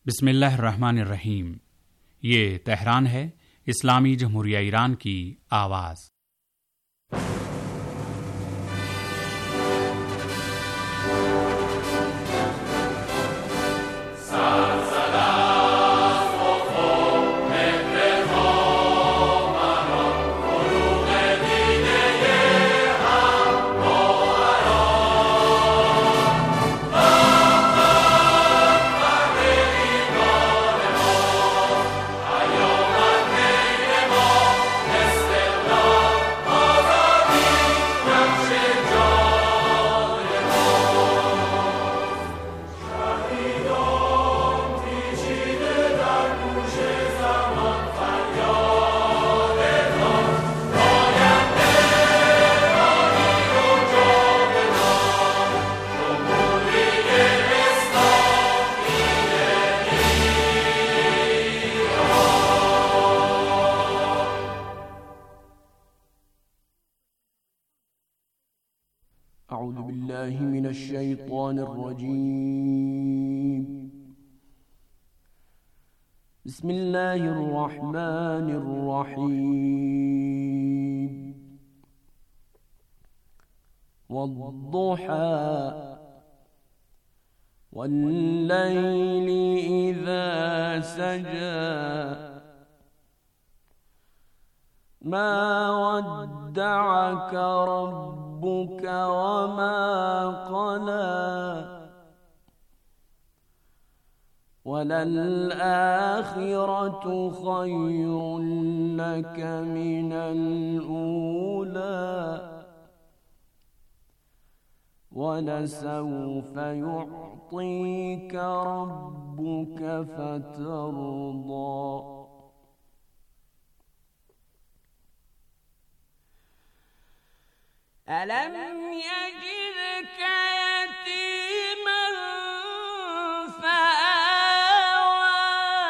बिस्मिल्लाहिर्रहमानिर्रहीम। ये तेहरान है, इस्लामी जमहूरिया ईरान की आवाज़। أعوذ بالله من الشيطان الرجيم. بسم الله الرحمن الرحيم. والضحى والليل إذا سجى ما ودعك ربك وما قلى وللآخرة خير لك من الأولى ولسوف يعطيك ربك فترضى. ألم يجدك يتيما فآوى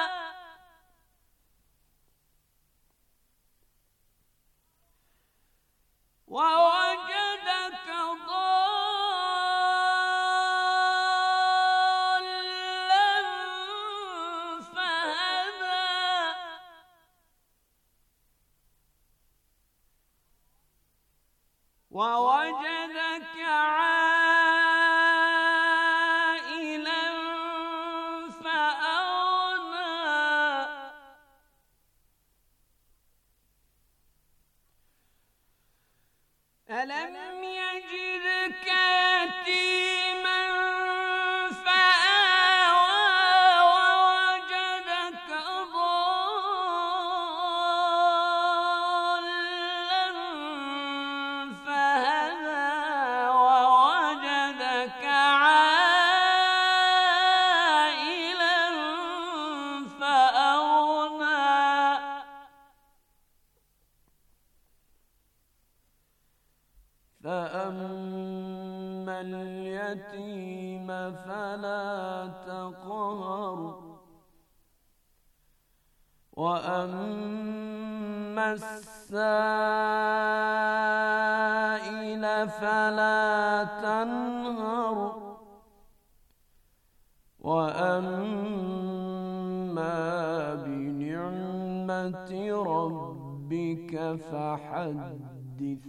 ووجدك ضالا فهدى ووجدك عائلا فأغنى ألم يجدك يتيما فآوى ووجدك ضالا فهدى ووجدك عائلا فأغنى فأما اليتيم فلا تقهر وأما السائل فلا تنهر وأما بنعمة ربك فحدث.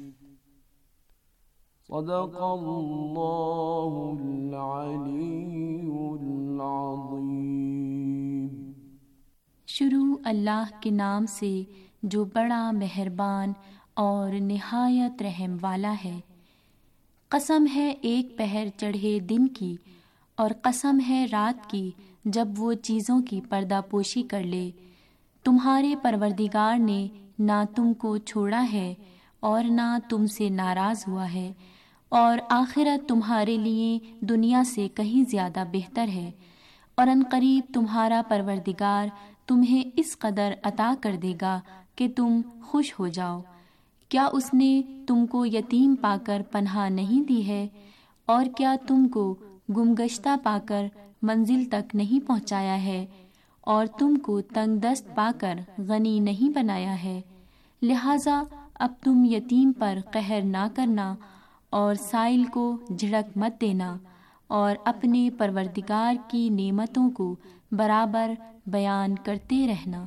صدق الله العلي العظيم. शुरू अल्लाह के नाम से जो बड़ा मेहरबान और निहायत रहम वाला है। कसम है एक पहर चढ़े दिन की और कसम है रात की जब वो चीज़ों की पर्दापोशी कर ले। तुम्हारे परवरदिगार ने ना तुमको छोड़ा है और ना तुमसे नाराज़ हुआ है और आखिरत तुम्हारे लिए दुनिया से कहीं ज़्यादा बेहतर है और अनकरीब तुम्हारा परवरदिगार तुम्हें इस कदर अता कर देगा कि तुम खुश हो जाओ। क्या उसने तुमको यतीम पाकर पनाह नहीं दी है और क्या तुमको गुमगश्ता पाकर मंजिल तक नहीं पहुंचाया है और तुमको तंगदस्त पाकर गनी नहीं बनाया है। लिहाजा अब तुम यतीम पर कहर ना करना और साइल को झिड़क मत देना और अपने परवरदिगार की नेमतों को برابر بیان کرتے رہنا۔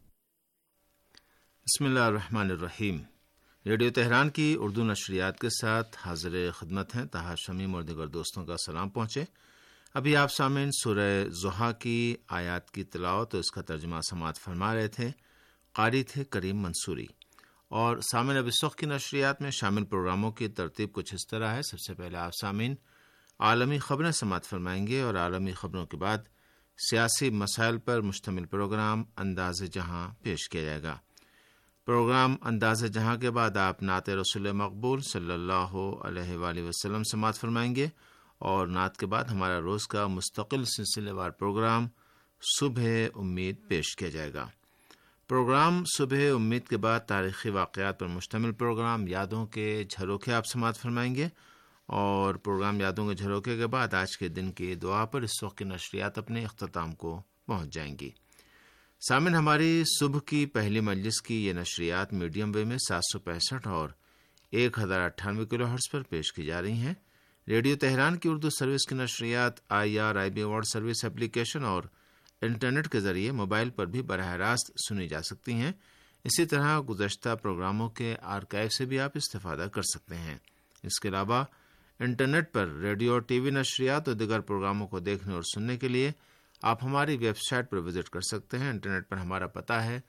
بسم اللہ الرحمن الرحیم۔ ریڈیو تہران کی اردو نشریات کے ساتھ حاضر خدمت ہیں طاہر شمیم اور دیگر دوستوں کا سلام پہنچے۔ ابھی آپ سامعین سورہ ضحیٰ کی آیات کی تلاوت اور اس کا ترجمہ سماعت فرما رہے تھے، قاری تھے کریم منصوری۔ اور سامعین اب اس وقت کی نشریات میں شامل پروگراموں کی ترتیب کچھ اس طرح ہے۔ سب سے پہلے آپ سامعین عالمی خبریں سماعت فرمائیں گے اور عالمی خبروں کے بعد سیاسی مسائل پر مشتمل پروگرام انداز جہاں پیش کیا جائے گا۔ پروگرام انداز جہاں کے بعد آپ نعت رسول مقبول صلی اللہ علیہ وآلہ وسلم سماعت فرمائیں گے اور نعت کے بعد ہمارا روز کا مستقل سلسلے وار پروگرام صبح امید پیش کیا جائے گا۔ پروگرام صبح امید کے بعد تاریخی واقعات پر مشتمل پروگرام یادوں کے جھروکے آپ سماعت فرمائیں گے اور پروگرام یادوں کے جھروکے کے بعد آج کے دن کی دعا پر اس وقت کی نشریات اپنے اختتام کو پہنچ جائیں گی۔ سامعین ہماری صبح کی پہلی مجلس کی یہ نشریات میڈیم ویو میں 765 اور 1098 کلو ہرٹز پر پیش کی جا رہی ہیں۔ ریڈیو تہران کی اردو سروس کی نشریات IRIB ورلڈ سروس ایپلیکیشن اور انٹرنیٹ کے ذریعے موبائل پر بھی براہ راست سنی جا سکتی ہیں۔ اسی طرح گزشتہ پروگراموں کے آرکائیو سے بھی آپ استفادہ کر سکتے ہیں۔ اس کے علاوہ انٹرنیٹ پر ریڈیو اور ٹی وی نشریات اور دیگر پروگراموں کو دیکھنے اور سننے کے لیے آپ ہماری ویب سائٹ پر وزٹ کر سکتے ہیں۔ انٹرنیٹ پر ہمارا پتہ ہے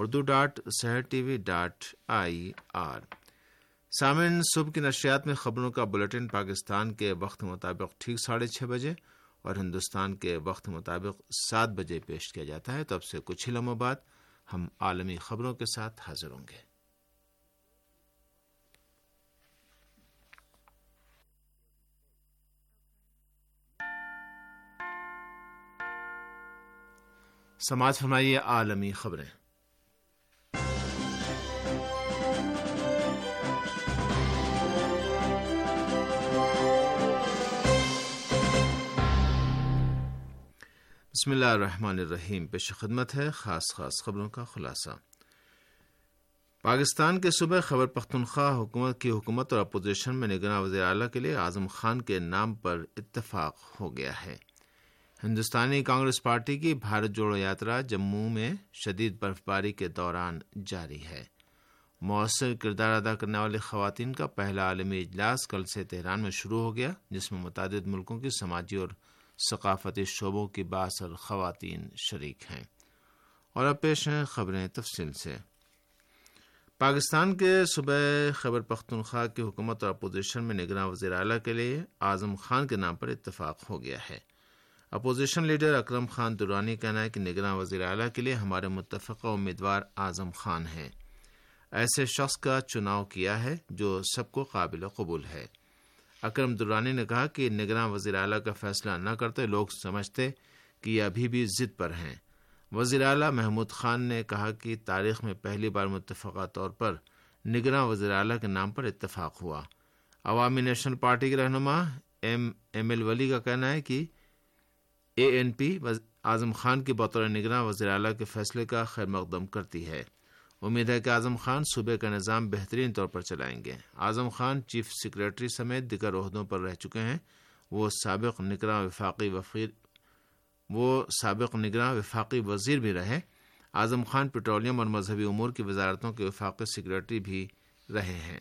urdu.sehertv.ir۔ سامعین صبح کی نشریات میں خبروں کا بلیٹن پاکستان کے وقت مطابق ٹھیک 6:30 بجے اور ہندوستان کے وقت مطابق 7 بجے پیش کیا جاتا ہے۔ تو اب سے کچھ ہی لمحوں بعد ہم عالمی خبروں کے ساتھ حاضر ہوں گے۔ سماعت فرمائیے عالمی خبریں۔ بسم اللہ الرحمن الرحیم۔ پیش خدمت ہے خاص خبروں کا خلاصہ۔ پاکستان کے صوبہ خیبر پختونخوا حکومت اور اپوزیشن میں نگراں وزیر اعلیٰ کے لیے اعظم خان کے نام پر اتفاق ہو گیا ہے۔ ہندوستانی کانگریس پارٹی کی بھارت جوڑو یاترا جموں میں شدید برف باری کے دوران جاری ہے۔ مؤثر کردار ادا کرنے والی خواتین کا پہلا عالمی اجلاس کل سے تہران میں شروع ہو گیا، جس میں متعدد ملکوں کی سماجی اور ثقافتی شعبوں کی بااثر خواتین شریک ہیں۔ اور اب پیش ہیں خبریں تفصیل سے۔ پاکستان کے صوبہ خیبر پختونخوا کی حکومت اور اپوزیشن میں نگراں وزیر اعلیٰ کے لیے اعظم خان کے نام پر اتفاق ہو گیا ہے۔ اپوزیشن لیڈر اکرم خان درانی کا کہنا ہے کہ نگراں وزیر اعلیٰ کے لیے ہمارے متفقہ امیدوار اعظم خان ہیں۔ ایسے شخص کا چناؤ کیا ہے جو سب کو قابل قبول ہے۔ اکرم درانی نے کہا کہ نگراں وزیر اعلیٰ کا فیصلہ نہ کرتے لوگ سمجھتے کہ یہ ابھی بھی ضد پر ہیں۔ وزیر اعلیٰ محمود خان نے کہا کہ تاریخ میں پہلی بار متفقہ طور پر نگراں وزیر اعلیٰ کے نام پر اتفاق ہوا۔ عوامی نیشنل پارٹی کے رہنما ایم ایل ولی کا کہنا ہے کہ ANP اعظم خان کی بطور نگراں وزیر اعلیٰ کے فیصلے کا خیر مقدم کرتی ہے۔ امید ہے کہ اعظم خان صوبے کا نظام بہترین طور پر چلائیں گے۔ اعظم خان چیف سیکریٹری سمیت دیگر عہدوں پر رہ چکے ہیں۔ وہ سابق نگراں وفاقی وزیر بھی رہے۔ اعظم خان پیٹرولیم اور مذہبی امور کی وزارتوں کے وفاقی سیکریٹری بھی رہے ہیں۔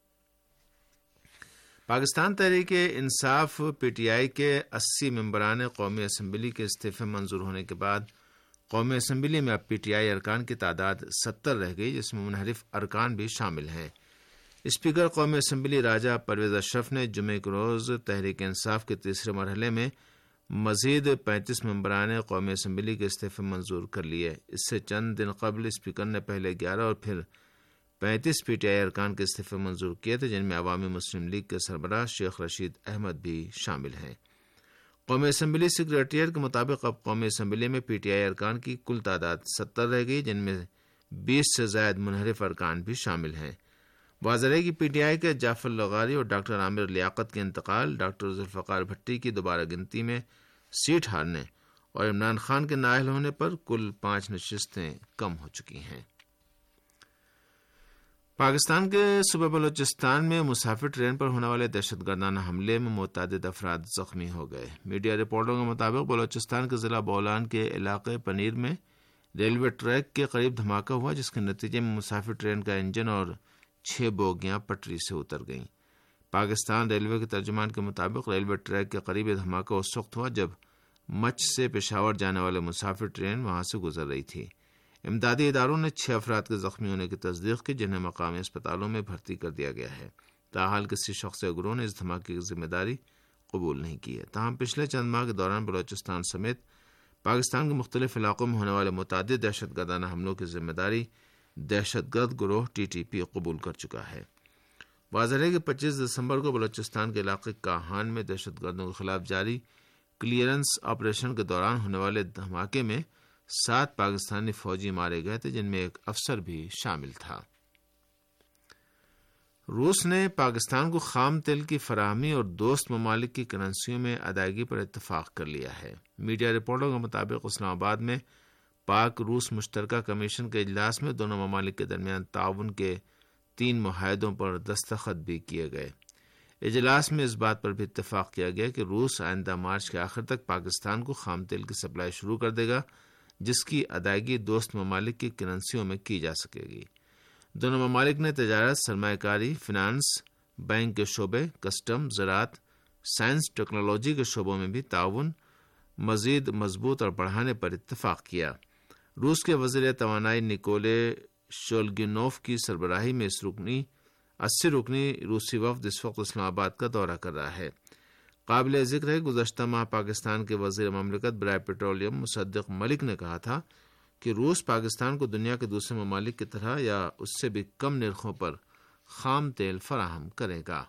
پاکستان تحریک انصاف PTI کے 80 ممبران قومی اسمبلی کے استعفے منظور ہونے کے بعد قومی اسمبلی میں اب PTI ارکان کی تعداد 70 رہ گئی، جس میں منحرف ارکان بھی شامل ہیں۔ اسپیکر قومی اسمبلی راجہ پرویز اشرف نے جمعے کے روز تحریک انصاف کے تیسرے مرحلے میں مزید 35 ممبران قومی اسمبلی کے استعفے منظور کر لیے۔ اس سے چند دن قبل اسپیکر نے پہلے 11 اور پھر 35 PTI ارکان کے استعفے منظور کیے تھے، جن میں عوامی مسلم لیگ کے سربراہ شیخ رشید احمد بھی شامل ہیں۔ قومی اسمبلی سیکریٹریٹ کے مطابق اب قومی اسمبلی میں PTI ارکان کی کل تعداد 70 رہ گئی، جن میں 20 سے زائد منحرف ارکان بھی شامل ہیں۔ واضح ہے کہ PTI کے جعفر لغاری اور ڈاکٹر عامر لیاقت کے انتقال، ڈاکٹر ذوالفقار بھٹی کی دوبارہ گنتی میں سیٹ ہارنے اور عمران خان کے نااہل ہونے پر کل 5 نشستیں کم ہو چکی ہیں۔ پاکستان کے صوبہ بلوچستان میں مسافر ٹرین پر ہونے والے دہشت گردانہ حملے میں متعدد افراد زخمی ہو گئے۔ میڈیا رپورٹوں کے مطابق بلوچستان کے ضلع بولان کے علاقے پنیر میں ریلوے ٹریک کے قریب دھماکہ ہوا، جس کے نتیجے میں مسافر ٹرین کا انجن اور 6 بوگیاں پٹری سے اتر گئیں۔ پاکستان ریلوے کے ترجمان کے مطابق ریلوے ٹریک کے قریب دھماکہ اس وقت ہوا جب مچھ سے پشاور جانے والے مسافر ٹرین وہاں سے گزر رہی تھی۔ امدادی اداروں نے 6 افراد کے زخمی ہونے کی تصدیق کی، جنہیں مقامی اسپتالوں میں بھرتی کر دیا گیا ہے۔ تاحال کسی شخص یا گروہ نے اس دھماکے کی ذمہ داری قبول نہیں کی ہے۔ تاہم پچھلے چند ماہ کے دوران بلوچستان سمیت پاکستان کے مختلف علاقوں میں ہونے والے متعدد دہشت گردانہ حملوں کی ذمہ داری دہشت گرد گروہ TTP قبول کر چکا ہے۔ واضح ہے کہ 25 دسمبر کو بلوچستان کے علاقے کاہان میں دہشت گردوں کے خلاف جاری کلیئرنس آپریشن کے دوران ہونے والے دھماکے میں 7 پاکستانی فوجی مارے گئے تھے، جن میں ایک افسر بھی شامل تھا۔ روس نے پاکستان کو خام تیل کی فراہمی اور دوست ممالک کی کرنسیوں میں ادائیگی پر اتفاق کر لیا ہے۔ میڈیا رپورٹوں کے مطابق اسلام آباد میں پاک روس مشترکہ کمیشن کے اجلاس میں دونوں ممالک کے درمیان تعاون کے 3 معاہدوں پر دستخط بھی کیے گئے۔ اجلاس میں اس بات پر بھی اتفاق کیا گیا کہ روس آئندہ مارچ کے آخر تک پاکستان کو خام تیل کی سپلائی شروع کر دے گا، جس کی ادائیگی دوست ممالک کی کرنسیوں میں کی جا سکے گی۔ دونوں ممالک نے تجارت، سرمایہ کاری، فنانس، بینک کے شعبے، کسٹم، زراعت، سائنس، ٹیکنالوجی کے شعبوں میں بھی تعاون مزید مضبوط اور بڑھانے پر اتفاق کیا۔ روس کے وزیر توانائی نیکولے شولگینوف کی سربراہی میں 80 رکنی روسی وفد اس وقت اسلام آباد کا دورہ کر رہا ہے۔ قابل ذکر ہے گزشتہ ماہ پاکستان کے وزیر مملکت برائے پیٹرولیم مصدق ملک نے کہا تھا کہ روس پاکستان کو دنیا کے دوسرے ممالک کی طرح یا اس سے بھی کم نرخوں پر خام تیل فراہم کرے گا۔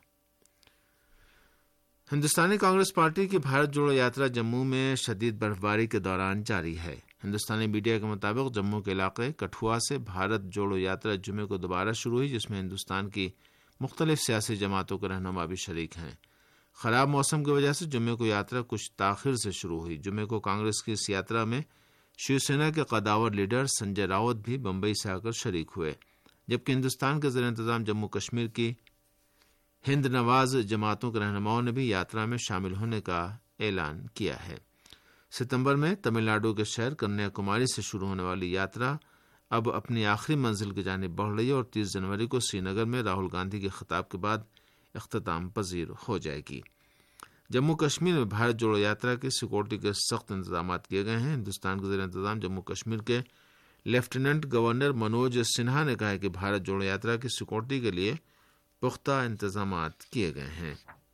ہندوستانی کانگریس پارٹی کی بھارت جوڑو یاترا جموں میں شدید برف باری کے دوران جاری ہے۔ ہندوستانی میڈیا کے مطابق جموں کے علاقے کٹھوا سے بھارت جوڑو یاترا جمعے کو دوبارہ شروع ہوئی، جس میں ہندوستان کی مختلف سیاسی جماعتوں کے رہنما بھی شریک ہیں۔ خراب موسم کی وجہ سے جمعے کو یاترا کچھ تاخیر سے شروع ہوئی۔ جمعے کو کانگریس کی اس یاترا میں شیو سینا کے قداور لیڈر سنجے راوت بھی بمبئی سے آ کر شریک ہوئے، جبکہ ہندوستان کے زیر انتظام جموں کشمیر کی ہند نواز جماعتوں کے رہنماؤں نے بھی یاترا میں شامل ہونے کا اعلان کیا ہے۔ ستمبر میں تمل ناڈو کے شہر کنیا کماری سے شروع ہونے والی یاترا اب اپنی آخری منزل کی جانب بڑھ رہی ہے اور 30 جنوری کو سری نگر میں راہل گاندھی کے خطاب کے بعد اختتام پذیر ہو جائے گی۔ جموں کشمیر میں بھارت جوڑو یاترا کی سیکورٹی کے سخت انتظامات کیے گئے ہیں۔ ہندوستان کے زیر انتظام جموں کشمیر کے لیفٹیننٹ گورنر منوج سنہا نے کہا ہے کہ بھارت جوڑو یاترا کی سیکورٹی کے لیے پختہ انتظامات کیے گئے ہیں۔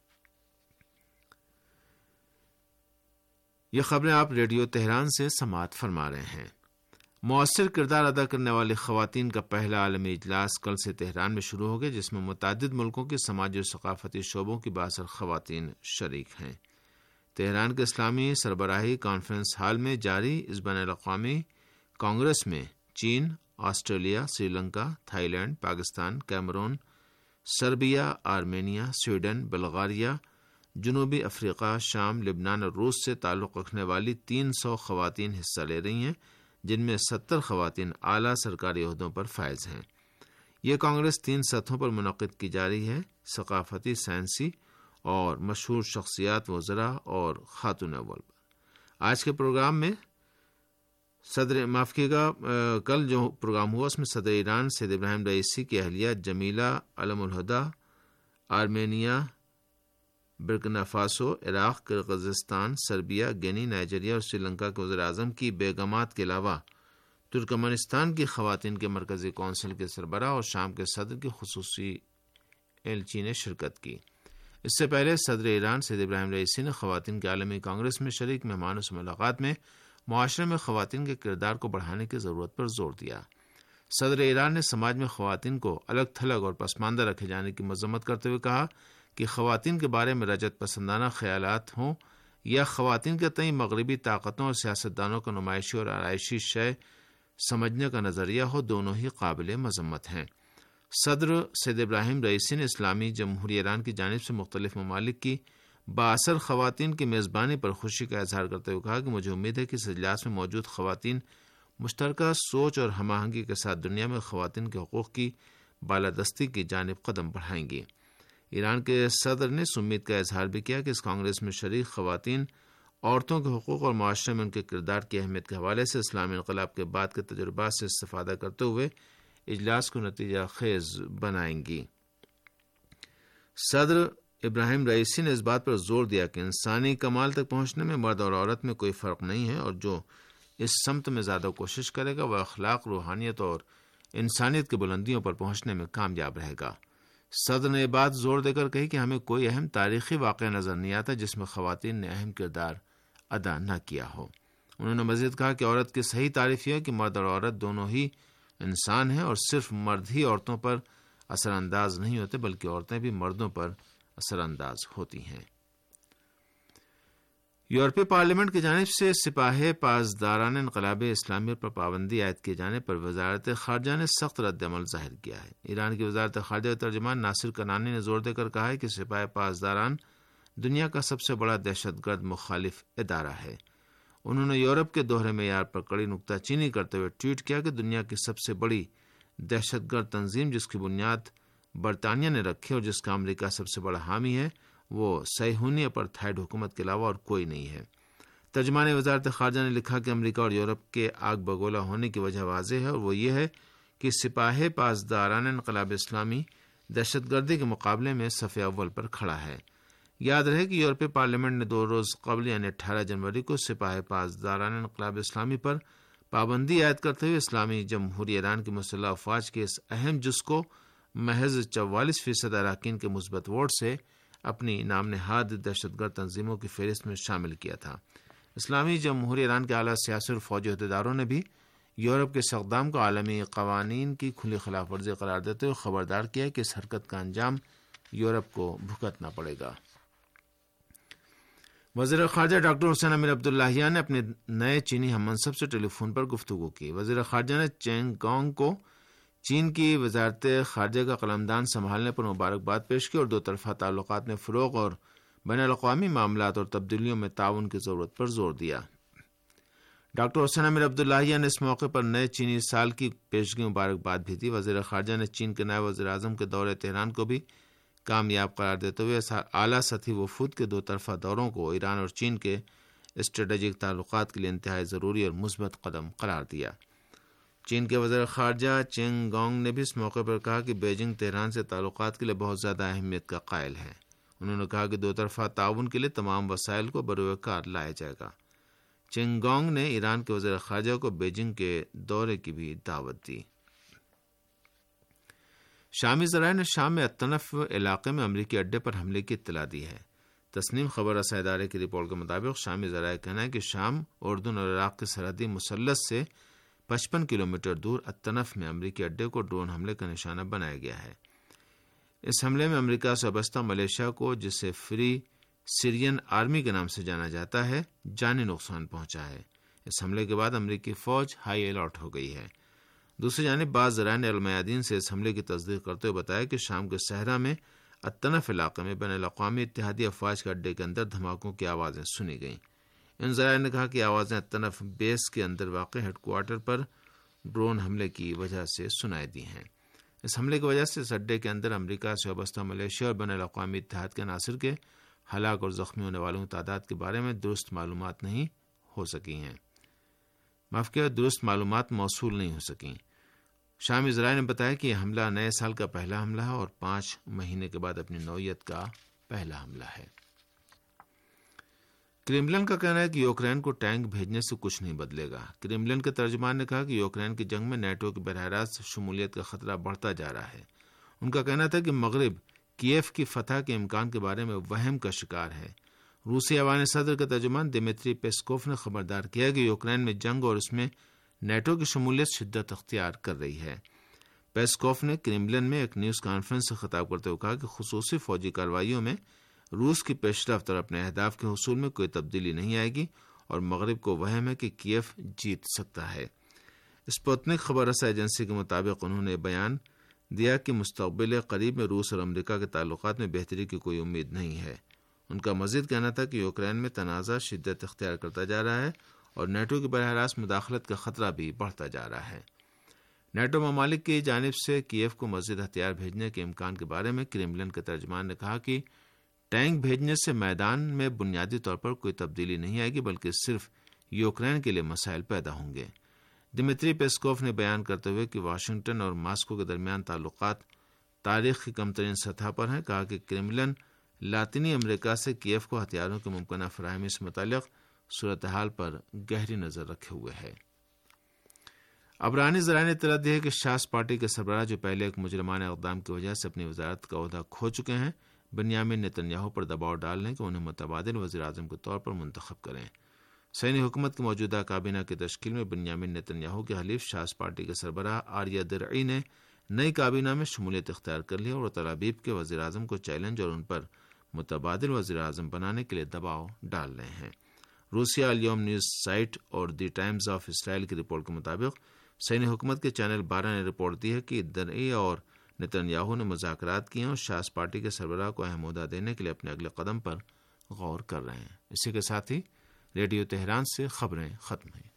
یہ خبریں آپ ریڈیو تہران سے سماعت فرما رہے ہیں۔ مؤثر کردار ادا کرنے والی خواتین کا پہلا عالمی اجلاس کل سے تہران میں شروع ہو گیا، جس میں متعدد ملکوں کے سماجی اور ثقافتی شعبوں کی بااثر خواتین شریک ہیں۔ تہران کے اسلامی سربراہی کانفرنس ہال میں جاری اس بین الاقوامی کانگریس میں چین، Australia, Sri Lanka, Thailand, Pakistan, Cameroon, Serbia, Armenia, Sweden, Bulgaria, جنوبی افریقہ، شام، لبنان اور روس سے تعلق رکھنے والی 300 خواتین حصہ لے رہی ہیں، جن میں 70 خواتین اعلیٰ سرکاری عہدوں پر فائز ہیں۔ یہ کانگریس 3 سطحوں پر منعقد کی جا رہی ہے: ثقافتی، سائنسی اور مشہور شخصیات، وزراء اور خاتون اول۔ آج کے پروگرام میں کل جو پروگرام ہوا اس میں صدر ایران سید ابراہیم رئیسی کی اہلیہ جمیلہ علم الہدا، Armenia, Burkina Faso, Iraq, Kyrgyzstan, Serbia, Guinea, Nigeria اور سری لنکا کے وزیر اعظم کی بیگمات کے علاوہ ترکمانستان کی خواتین کے مرکزی کونسل کے سربراہ اور شام کے صدر کی خصوصی ایلچی نے شرکت کی۔ اس سے پہلے صدر ایران سید ابراہیم رئیسی نے خواتین کے عالمی کانگریس میں شریک مہمانوں سے ملاقات میں معاشرے میں خواتین کے کردار کو بڑھانے کی ضرورت پر زور دیا۔ صدر ایران نے سماج میں خواتین کو الگ تھلگ اور پسماندہ رکھے جانے کی مذمت کرتے ہوئے کہا کہ خواتین کے بارے میں رجعت پسندانہ خیالات ہوں یا خواتین کے تئیں مغربی طاقتوں اور سیاستدانوں کا نمائشی اور آرائشی شے سمجھنے کا نظریہ ہو، دونوں ہی قابل مذمت ہیں۔ صدر سید ابراہیم رئیسی نے اسلامی جمہوریہ ایران کی جانب سے مختلف ممالک کی بااثر خواتین کی میزبانی پر خوشی کا اظہار کرتے ہوئے کہا کہ مجھے امید ہے کہ اس اجلاس میں موجود خواتین مشترکہ سوچ اور ہم آہنگی کے ساتھ دنیا میں خواتین کے حقوق کی بالادستی کی جانب قدم بڑھائیں گی۔ ایران کے صدر نے اس امید کا اظہار بھی کیا کہ اس کانگریس میں شریک خواتین عورتوں کے حقوق اور معاشرے میں ان کے کردار کی اہمیت کے حوالے سے اسلامی انقلاب کے بعد کے تجربات سے استفادہ کرتے ہوئے اجلاس کو نتیجہ خیز بنائیں گی۔ صدر ابراہیم رئیسی نے اس بات پر زور دیا کہ انسانی کمال تک پہنچنے میں مرد اور عورت میں کوئی فرق نہیں ہے، اور جو اس سمت میں زیادہ کوشش کرے گا وہ اخلاق، روحانیت اور انسانیت کی بلندیوں پر پہنچنے میں کامیاب رہے گا۔ صدر نے یہ بات زور دے کر کہی کہ ہمیں کوئی اہم تاریخی واقعہ نظر نہیں آتا جس میں خواتین نے اہم کردار ادا نہ کیا ہو۔ انہوں نے مزید کہا کہ عورت کی صحیح تعریف یہ ہے کہ مرد اور عورت دونوں ہی انسان ہیں، اور صرف مرد ہی عورتوں پر اثر انداز نہیں ہوتے بلکہ عورتیں بھی مردوں پر اثر انداز ہوتی ہیں۔ یورپی پارلیمنٹ کی جانب سے سپاہ پاسداران انقلاب اسلامی پر پابندی عائد کیے جانے پر وزارت خارجہ نے سخت رد عمل ظاہر کیا ہے۔ ایران کی وزارت خارجہ کے ترجمان ناصر کنانی نے زور دے کر کہا ہے کہ سپاہ پاسداران دنیا کا سب سے بڑا دہشت گرد مخالف ادارہ ہے۔ انہوں نے یورپ کے دوہرے معیار پر کڑی نکتہ چینی کرتے ہوئے ٹویٹ کیا کہ دنیا کی سب سے بڑی دہشت گرد تنظیم جس کی بنیاد برطانیہ نے رکھی اور جس کا امریکہ سب سے بڑا حامی ہے، وہ صہیونی اپارتھائڈ حکومت کے علاوہ اور کوئی نہیں ہے۔ ترجمان وزارت خارجہ نے لکھا کہ امریکہ اور یورپ کے آگ بگولا ہونے کی وجہ واضح ہے، اور وہ یہ ہے کہ سپاہ پاسداران انقلاب اسلامی دہشت گردی کے مقابلے میں صف اول پر کھڑا ہے۔ یاد رہے کہ یورپی پارلیمنٹ نے 2 روز قبل یعنی 18 جنوری کو سپاہ پاسداران انقلاب اسلامی پر پابندی عائد کرتے ہوئے اسلامی جمہوریہ ایران کی مسلح افواج کے اس اہم جز کو محض 44% اراکین کے مثبت ووٹ سے اپنی نام نہاد دہشت گرد تنظیموں کی فہرست میں شامل کیا تھا۔ اسلامی جمہوریہ ایران کے اعلیٰ سیاسی اور فوجی عہدیداروں نے بھی یورپ کے اس اقدام کو عالمی قوانین کی کھلی خلاف ورزی قرار دیتے ہوئے خبردار کیا کہ اس حرکت کا انجام یورپ کو بھگتنا پڑے گا۔ وزیر خارجہ ڈاکٹر حسین امیر عبداللہیان نے اپنے نئے چینی ہم منصب سے ٹیلی فون پر گفتگو کی۔ وزیر خارجہ نے چینگ گانگ کو چین کی وزارت خارجہ کا قلمدان سنبھالنے پر مبارکباد پیش کی اور 2 طرفہ تعلقات میں فروغ اور بین الاقوامی معاملات اور تبدیلیوں میں تعاون کی ضرورت پر زور دیا۔ ڈاکٹر حسین امیر عبداللہیان نے اس موقع پر نئے چینی سال کی پیشگی مبارکباد بھی دی۔ وزیر خارجہ نے چین کے نائب وزیر اعظم کے دورے تہران کو بھی کامیاب قرار دیتے ہوئے اعلیٰ سطحی وفود کے 2 طرفہ دوروں کو ایران اور چین کے اسٹریٹجک تعلقات کے لیے انتہائی ضروری اور مثبت قدم قرار دیا۔ چین کے وزیر خارجہ چینگ گانگ نے بھی اس موقع پر کہا کہ بیجنگ تہران سے تعلقات کے لیے بہت زیادہ اہمیت کا قائل ہے۔ انہوں نے کہا کہ 2 طرفہ تعاون کے لیے تمام وسائل کو بروئے کار لایا جائے گا۔ چینگ گانگ نے ایران کے وزیر خارجہ کو بیجنگ کے دورے کی بھی دعوت دی۔ شامی ذرائع نے شام میں الطنف علاقے میں امریکی اڈے پر حملے کی اطلاع دی ہے۔ تسنیم خبر رساں ادارے کی رپورٹ کے مطابق شامی ذرائع کہنا ہے کہ شام، اردن اور عراق کے سرحدی مثلث سے 55 کلومیٹر دور الطنف میں امریکی اڈے کو ڈرون حملے کا نشانہ بنایا گیا ہے۔ اس حملے میں امریکہ سے وابستہ ملیشیا کو، جسے فری سیرین آرمی کے نام سے جانا جاتا ہے، جانی نقصان پہنچا ہے۔ اس حملے کے بعد امریکی فوج ہائی الرٹ ہو گئی ہے۔ دوسری جانب بعض ذرائع نے المیادین سے اس حملے کی تصدیق کرتے ہوئے بتایا کہ شام کے صحرا میں الطنف علاقے میں بین الاقوامی اتحادی افواج کے اڈے کے اندر دھماکوں کی آوازیں سنی گئیں۔ ان ذرائع نے کہا کہ آوازیں الطنف بیس کے اندر واقع ہیڈ کوارٹر پر ڈرون حملے کی وجہ سے سنائی دی ہیں۔ اس حملے کی وجہ سے اس اڈے کے اندر امریکہ سے وابستہ ملیشیا اور بین الاقوامی اتحاد کے عناصر کے ہلاک اور زخمی ہونے والوں کی تعداد کے بارے میں درست معلومات نہیں ہو سکی ہیں۔ درست معلومات موصول نہیں ہو سکیں۔ شامی ذرائع نے بتایا کہ یہ حملہ نئے سال کا پہلا حملہ ہے اور 5 مہینے کے بعد اپنی نوعیت کا پہلا حملہ ہے۔ کرملن کا کہنا ہے کہ یوکرین کو ٹینک بھیجنے سے کچھ نہیں بدلے گا۔ کرملن کے ترجمان نے کہا کہ یوکرین کی جنگ میں نیٹو کی براہ راست شمولیت کا خطرہ بڑھتا جا رہا ہے۔ ان کا کہنا تھا کہ مغرب کیف کی فتح کے امکان کے بارے میں وہم کا شکار ہے۔ روسی ایوان صدر کے ترجمان دمیتری پیسکوف نے خبردار کیا کہ یوکرین میں جنگ اور اس میں نیٹو کی شمولیت شدت اختیار کر رہی ہے۔ پیسکوف نے کرملن میں ایک نیوز کانفرنس سے خطاب کرتے ہوئے کہا کہ خصوصی فوجی کارروائیوں میں روس کی پیش رفت اور اپنے اہداف کے حصول میں کوئی تبدیلی نہیں آئے گی اور مغرب کو وہم ہے کہ کیف جیت سکتا ہے۔ اسپوتنک خبر رساں ایجنسی کے مطابق انہوں نے بیان دیا کہ مستقبل قریب میں روس اور امریکہ کے تعلقات میں بہتری کی کوئی امید نہیں ہے۔ ان کا مزید کہنا تھا کہ یوکرین میں تنازع شدت اختیار کرتا جا رہا ہے اور نیٹو کی براہ راست مداخلت کا خطرہ بھی بڑھتا جا رہا ہے۔ نیٹو ممالک کی جانب سے کیف کو مزید ہتھیار بھیجنے کے امکان کے بارے میں کرملن کے ترجمان نے کہا کہ ٹینک بھیجنے سے میدان میں بنیادی طور پر کوئی تبدیلی نہیں آئے گی، بلکہ صرف یوکرین کے لیے مسائل پیدا ہوں گے۔ دمتری پیسکوف نے بیان کرتے ہوئے کہ واشنگٹن اور ماسکو کے درمیان تعلقات تاریخ کی کم ترین سطح پر ہیں، کہا کہ کرملن لاطینی امریکہ سے کیف کو ہتھیاروں کی ممکنہ فراہمی سے متعلق صورتحال پر گہری نظر رکھے ہوئے ہے۔ عبرانی ذرائع نے اطلاع دی ہے کہ شاس پارٹی کے سربراہ، جو پہلے ایک مجرمانہ اقدام کی وجہ سے اپنی وزارت کا عہدہ کھو چکے ہیں، بنیامین نتنیاہو پر دباؤ ڈال رہے ہیں کہ انہیں متبادل وزیر اعظم کے طور پر منتخب کریں۔ صہیونی حکومت کی موجودہ کابینہ کی تشکیل میں بنیامین نتنیاہو کے حلیف شاس پارٹی کے سربراہ آریہ درعی نے نئی کابینہ میں شمولیت اختیار کر لی اور تل ابیب کے وزیر اعظم کو چیلنج اور ان پر متبادل وزیر اعظم بنانے کے لیے دباؤ ڈال رہے ہیں۔ روسیہ اليوم نیوز سائٹ اور دی ٹائمز آف اسرائیل کی رپورٹ کے مطابق صہیونی حکومت کے چینل 12 نے رپورٹ دی ہے کہ درعی اور نتنیاہو نے مذاکرات کیے اور شاس پارٹی کے سربراہ کو اہم عہدہ دینے کے لیے اپنے اگلے قدم پر غور کر رہے ہیں۔ اسی کے ساتھ ہی ریڈیو تہران سے خبریں ختم ہوئیں۔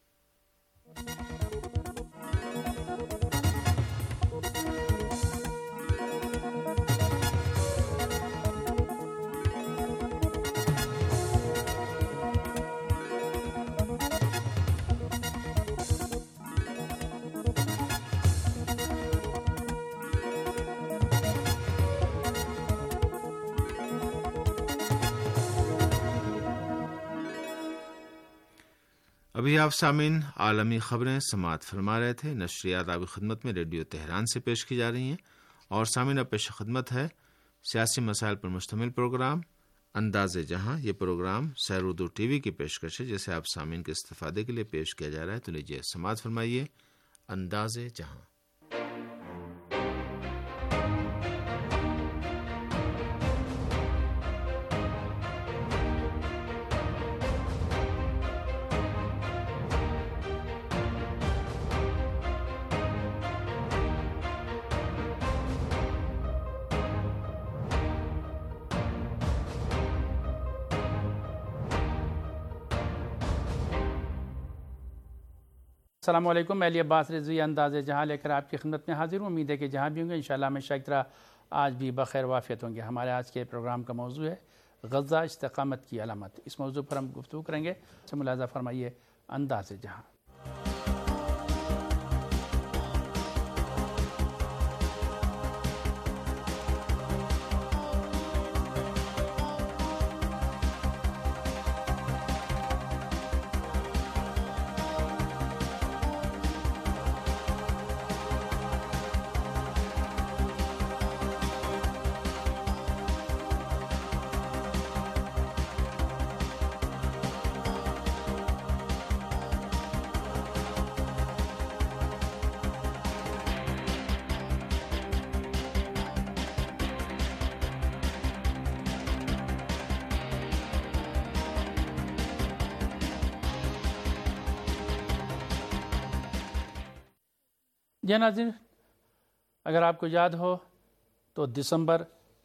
ابھی آپ سامعین عالمی خبریں سماعت فرما رہے تھے۔ نشریات آپ کی خدمت میں ریڈیو تہران سے پیش کی جا رہی ہیں، اور سامعین اب پیش خدمت ہے سیاسی مسائل پر مشتمل پروگرام انداز جہاں۔ یہ پروگرام سیر اردو ٹی وی کی پیشکش ہے، جسے آپ سامعین کے استفادے کے لیے پیش کیا جا رہا ہے۔ تو لیجیے سماعت فرمائیے انداز جہاں۔ السلام علیکم، میں علی عباس رضوی انداز جہاں لے کر آپ کی خدمت میں حاضر ہوں۔ امید ہے کہ جہاں بھی ہوں گے انشاءاللہ ہمیشہ کی طرح آج بھی بخیر وافیت ہوں گے۔ ہمارے آج کے پروگرام کا موضوع ہے غزہ استقامت کی علامت۔ اس موضوع پر ہم گفتگو کریں گے، سے ملاحظہ فرمائیے انداز جہاں۔ جی ناظرین، اگر آپ کو یاد ہو تو دسمبر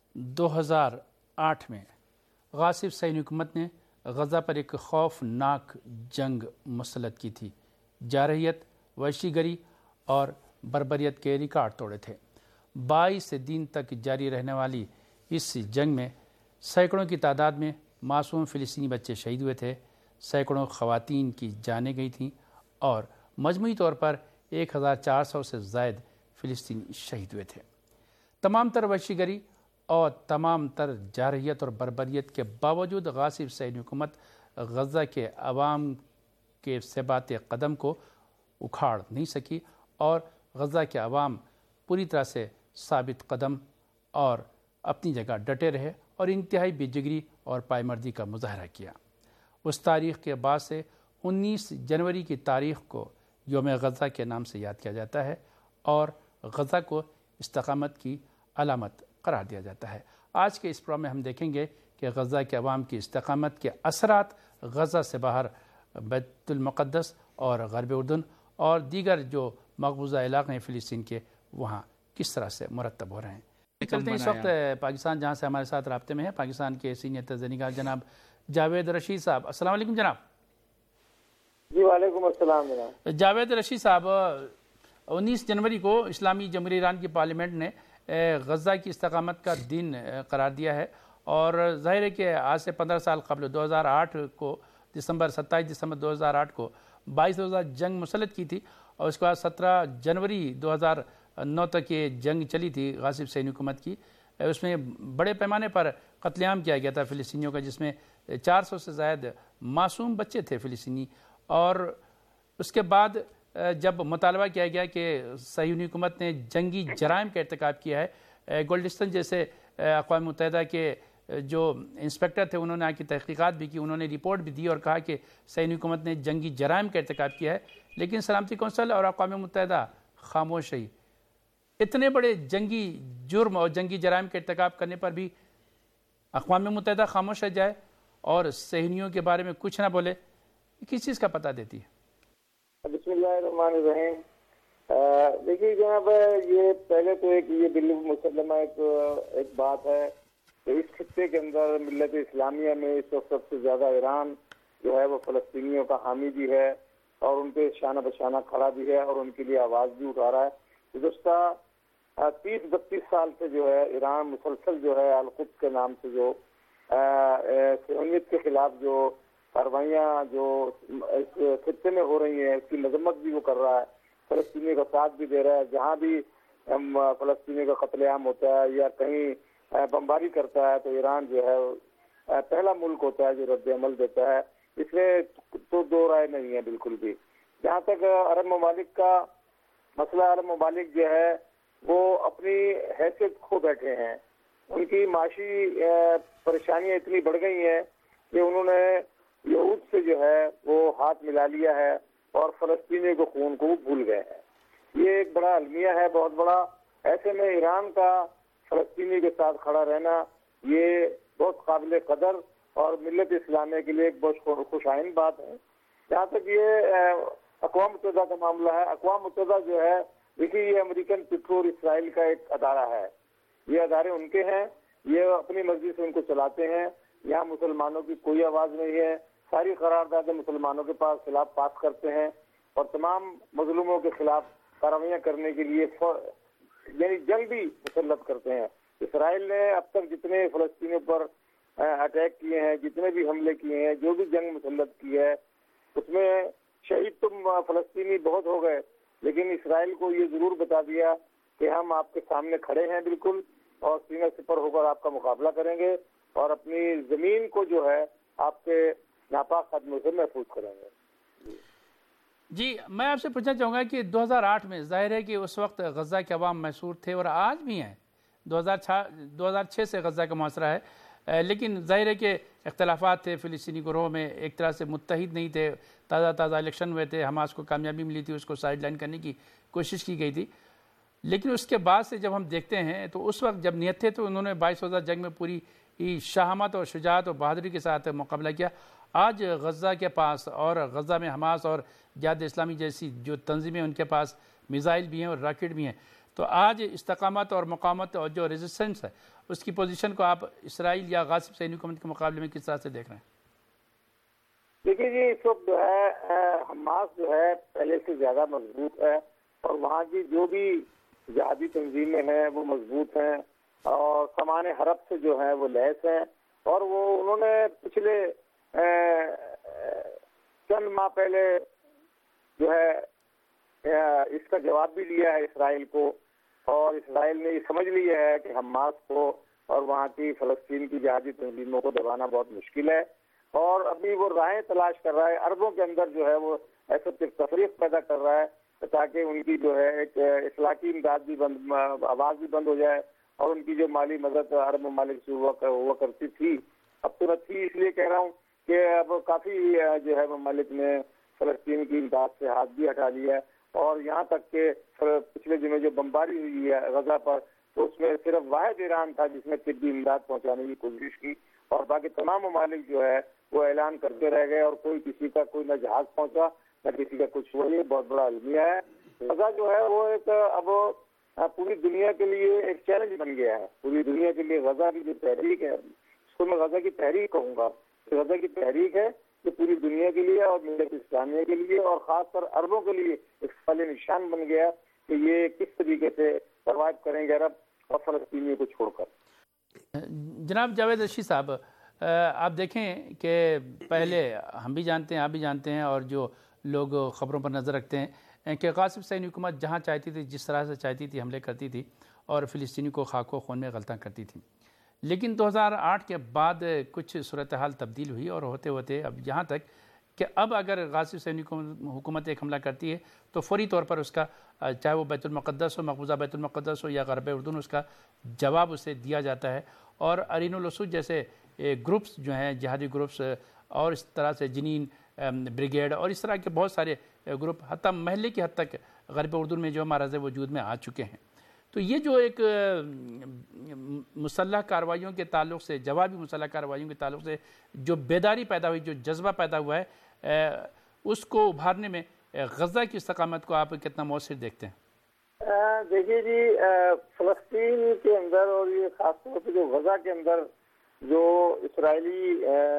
2008 میں غاصب صہیونی حکومت نے غزہ پر ایک خوفناک جنگ مسلط کی تھی۔ جارحیت، وحشی گری اور بربریت کے ریکارڈ توڑے تھے۔ 22 دن تک جاری رہنے والی اس جنگ میں سینکڑوں کی تعداد میں معصوم فلسطینی بچے شہید ہوئے تھے، سینکڑوں خواتین کی جانیں گئی تھیں اور مجموعی طور پر 1400 سے زائد فلسطینی شہید ہوئے تھے۔ تمام تر وحشی گری اور تمام تر جارحیت اور بربریت کے باوجود غاصب صہیونی حکومت غزہ کے عوام کے ثبات قدم کو اکھاڑ نہیں سکی اور غزہ کے عوام پوری طرح سے ثابت قدم اور اپنی جگہ ڈٹے رہے اور انتہائی بے جگری اور پائمردی کا مظاہرہ کیا۔ اس تاریخ کے بعد سے 19 جنوری کی تاریخ کو یوم غزہ کے نام سے یاد کیا جاتا ہے اور غزہ کو استقامت کی علامت قرار دیا جاتا ہے۔ آج کے اس پروگرام میں ہم دیکھیں گے کہ غزہ کے عوام کی استقامت کے اثرات غزہ سے باہر بیت المقدس اور غرب اردن اور دیگر جو مقبوضہ علاقے ہیں فلسطین کے، وہاں کس طرح سے مرتب ہو رہے ہیں۔ چلتے ہیں اس وقت پاکستان، جہاں سے ہمارے ساتھ رابطے میں ہیں پاکستان کے سینئر تنظیمکار جناب جاوید رشید صاحب۔ السلام علیکم جناب۔ جی وعلیکم السلام جناب۔ جاوید رشید صاحب، 19 جنوری کو اسلامی جمہوریہ ایران کی پارلیمنٹ نے غزہ کی استقامت کا دن قرار دیا ہے، اور ظاہر ہے کہ آج سے 15 سال قبل 2008 کو 27 دسمبر 2008 کو 22 روزہ جنگ مسلط کی تھی، اور اس کے بعد 17 جنوری 2009 تک یہ جنگ چلی تھی غاصب صہیونی حکومت کی۔ اس میں بڑے پیمانے پر قتل عام کیا گیا تھا فلسطینیوں کا، جس میں 400 سے زائد معصوم بچے تھے فلسطینی۔ اور اس کے بعد جب مطالبہ کیا گیا کہ صہیونی حکومت نے جنگی جرائم کا ارتکاب کیا ہے، گولڈسٹن جیسے اقوام متحدہ کے جو انسپیکٹر تھے انہوں نے آ کی تحقیقات بھی کی، انہوں نے رپورٹ بھی دی اور کہا کہ صہیونی حکومت نے جنگی جرائم کا ارتکاب کیا ہے، لیکن سلامتی کونسل اور اقوام متحدہ خاموش رہی۔ اتنے بڑے جنگی جرم اور جنگی جرائم کا ارتکاب کرنے پر بھی اقوام متحدہ خاموش رہ جائے اور صہیونیوں کے بارے میں کچھ نہ بولے، کس چیز کا پتہ دیتی ہے؟ بسم اللہ الرحمن الرحیم۔ دیکھیے جناب، یہ پہلے تو یہ بالکل مسلمہ ایک بات ہے کہ اس خطے کے اندر ملت اسلامیہ میں اس وقت سب سے زیادہ ایران جو ہے وہ فلسطینیوں کا حامی بھی ہے اور ان پہ شانہ بشانہ کھڑا بھی ہے اور ان کے لیے آواز بھی اٹھا رہا ہے۔ گزشتہ 30-32 سال سے جو ہے ایران مسلسل جو ہے القدس کے نام سے جو صہیونیت کے خلاف جو کاروائیاں جو اس خطے میں ہو رہی ہیں اس کی مذمت بھی وہ کر رہا ہے، فلسطینیوں کا ساتھ بھی دے رہا ہے۔ جہاں بھی فلسطینیوں کا قتل عام ہوتا ہے یا کہیں بمباری کرتا ہے تو ایران جو ہے پہلا ملک ہوتا ہے جو رد عمل دیتا ہے۔ اس میں تو دو رائے نہیں ہے بالکل بھی۔ جہاں تک عرب ممالک کا مسئلہ، عرب ممالک جو ہے وہ اپنی حیثیت کھو بیٹھے ہیں، ان کی معاشی پریشانیاں اتنی بڑھ گئی ہیں کہ انہوں نے یہود سے جو ہے وہ ہاتھ ملا لیا ہے اور فلسطینیوں کے خون کو بھول گئے ہیں۔ یہ ایک بڑا المیہ ہے، بہت بڑا۔ ایسے میں ایران کا فلسطینی کے ساتھ کھڑا رہنا یہ بہت قابل قدر اور ملت اسلامیہ کے لیے ایک بہت خوش آئند بات ہے۔ جہاں تک یہ اقوام متحدہ کا معاملہ ہے، اقوام متحدہ جو ہے دیکھیے یہ امریکن پیٹرول اسرائیل کا ایک ادارہ ہے، یہ ادارے ان کے ہیں، یہ اپنی مرضی سے ان کو چلاتے ہیں۔ یہاں مسلمانوں کی کوئی آواز نہیں ہے، ساری قراردادیں مسلمانوں کے پاس خلاف پاس کرتے ہیں اور تمام مظلوموں کے خلاف کارروائیاں کرنے کے لیے یعنی جنگ بھی مسلط کرتے ہیں۔ اسرائیل نے اب تک جتنے فلسطینیوں پر اٹیک کیے ہیں، جتنے بھی حملے کیے ہیں، جو بھی جنگ مسلط کی ہے، اس میں شہید تو فلسطینی بہت ہو گئے، لیکن اسرائیل کو یہ ضرور بتا دیا کہ ہم آپ کے سامنے کھڑے ہیں بالکل اور سینہ سپر ہو کر آپ کا مقابلہ کریں گے اور اپنی زمین کو جو ہے آپ کے ناپاک قدموں سے محفوظ کریں گے۔ جی، میں آپ سے پوچھنا چاہوں گا کہ 2008 میں ظاہر ہے کہ اس وقت غزہ کے عوام محصور تھے اور آج بھی ہیں، 2006 سے غزہ کا معاشرہ ہے، لیکن ظاہر ہے کہ اختلافات تھے، فلسطینی گروہ میں ایک طرح سے متحد نہیں تھے، تازہ الیکشن ہوئے تھے، حماس کو کامیابی ملی تھی، اس کو سائیڈ لائن کرنے کی کوشش کی گئی تھی، لیکن اس کے بعد سے جب ہم دیکھتے ہیں تو اس وقت جب نیت تھے تو انہوں نے 22 روزہ جنگ میں پوری شہامت اور شجاعت اور بہادری کے ساتھ مقابلہ کیا۔ آج غزہ کے پاس اور غزہ میں حماس اور جہاد اسلامی جیسی جو تنظیمیں ان کے پاس میزائل بھی ہیں اور راکٹ بھی ہیں، تو آج استقامت اور مقاومت اور جو ریزسٹنس ہے اس کی پوزیشن کو آپ اسرائیل یا غاصب صہیونی حکومت کے مقابلے میں کس طرح سے دیکھ رہے ہیں؟ دیکھیے جی، اس وقت جو ہے حماس جو ہے پہلے سے زیادہ مضبوط ہے اور وہاں کی جو بھی جہادی تنظیمیں ہیں وہ مضبوط ہیں اور سامان حرب سے جو ہے وہ لیس ہیں، اور وہ انہوں نے پچھلے چند ماہ پہلے جو ہے اس کا جواب بھی لیا ہے اسرائیل کو، اور اسرائیل نے یہ سمجھ لیا ہے کہ حماس کو اور وہاں کی فلسطین کی جہادی تنظیموں کو دبانا بہت مشکل ہے، اور ابھی وہ راہیں تلاش کر رہا ہے، عربوں کے اندر جو ہے وہ ایسا تفریق پیدا کر رہا ہے تاکہ ان کی جو ہے ایک اخلاقی امداد بھی آواز بھی بند ہو جائے، اور ان کی جو مالی مدد عرب ممالک سے ہوا کرتی تھی اب تو نہ تھی۔ اس لیے کہہ رہا ہوں کہ اب کافی جو ہے ممالک نے فلسطین کی امداد سے ہاتھ بھی ہٹا لیا ہے، اور یہاں تک کہ پچھلے دنوں جو بمباری ہوئی ہے غزہ پر تو اس میں صرف واحد ایران تھا جس نے طبی امداد پہنچانے کی کوشش کی، اور باقی تمام ممالک جو ہے وہ اعلان کرتے رہ گئے اور کوئی کسی کا کوئی نہ جہاز پہنچا نہ کسی کا کچھ ہوا۔ یہ بہت بڑا المیہ ہے۔ غزہ جو ہے وہ ایک اب پوری دنیا کے لیے ایک چیلنج بن گیا ہے، پوری دنیا کے لیے غزہ کی جو تحریک ہے اس کو میں غزہ کی تحریک کہوں گا، غزہ کی تحریک ہے کہ پوری دنیا کے لیے اور ملت اسلامیہ کے لیے اور خاص کر عربوں کے لیے ایک سوال نشان بن گیا کہ یہ کس طریقے سے سروائیو کریں گے عرب اور فلسطینیوں کو چھوڑ کر. جناب جاوید رشید صاحب، آپ دیکھیں کہ پہلے ہم بھی جانتے ہیں، آپ بھی جانتے ہیں، اور جو لوگ خبروں پر نظر رکھتے ہیں کہ غاصب صہیونی حکومت جہاں چاہتی تھی، جس طرح سے چاہتی تھی، حملے کرتی تھی اور فلسطینی کو خاک و خون میں غلطاں کرتی تھی. لیکن 2008 کے بعد کچھ صورتحال تبدیل ہوئی اور ہوتے ہوتے اب یہاں تک کہ اب اگر غاصب صہیونی حکومت ایک حملہ کرتی ہے تو فوری طور پر اس کا، چاہے وہ بیت المقدس ہو، مقبوضہ بیت المقدس ہو یا غرب اردن، اس کا جواب اسے دیا جاتا ہے. اور ارین الاسود جیسے گروپس جو ہیں، جہادی گروپس، اور اس طرح سے جنین بریگیڈ اور اس طرح کے بہت سارے گروپ حتیٰ محلے کی حد تک غرب اردن میں جو ماراز وجود میں آ چکے ہیں. تو یہ جو ایک مسلح کارروائیوں کے تعلق سے، جوابی مسلح کارروائیوں کے تعلق سے جو بیداری پیدا ہوئی، جو جذبہ پیدا ہوا ہے، اس کو ابھارنے میں غزہ کی استقامت کو آپ کتنا مؤثر دیکھتے ہیں؟ دیکھیے جی، فلسطین کے اندر اور یہ خاص طور پہ جو غزہ کے اندر جو اسرائیلی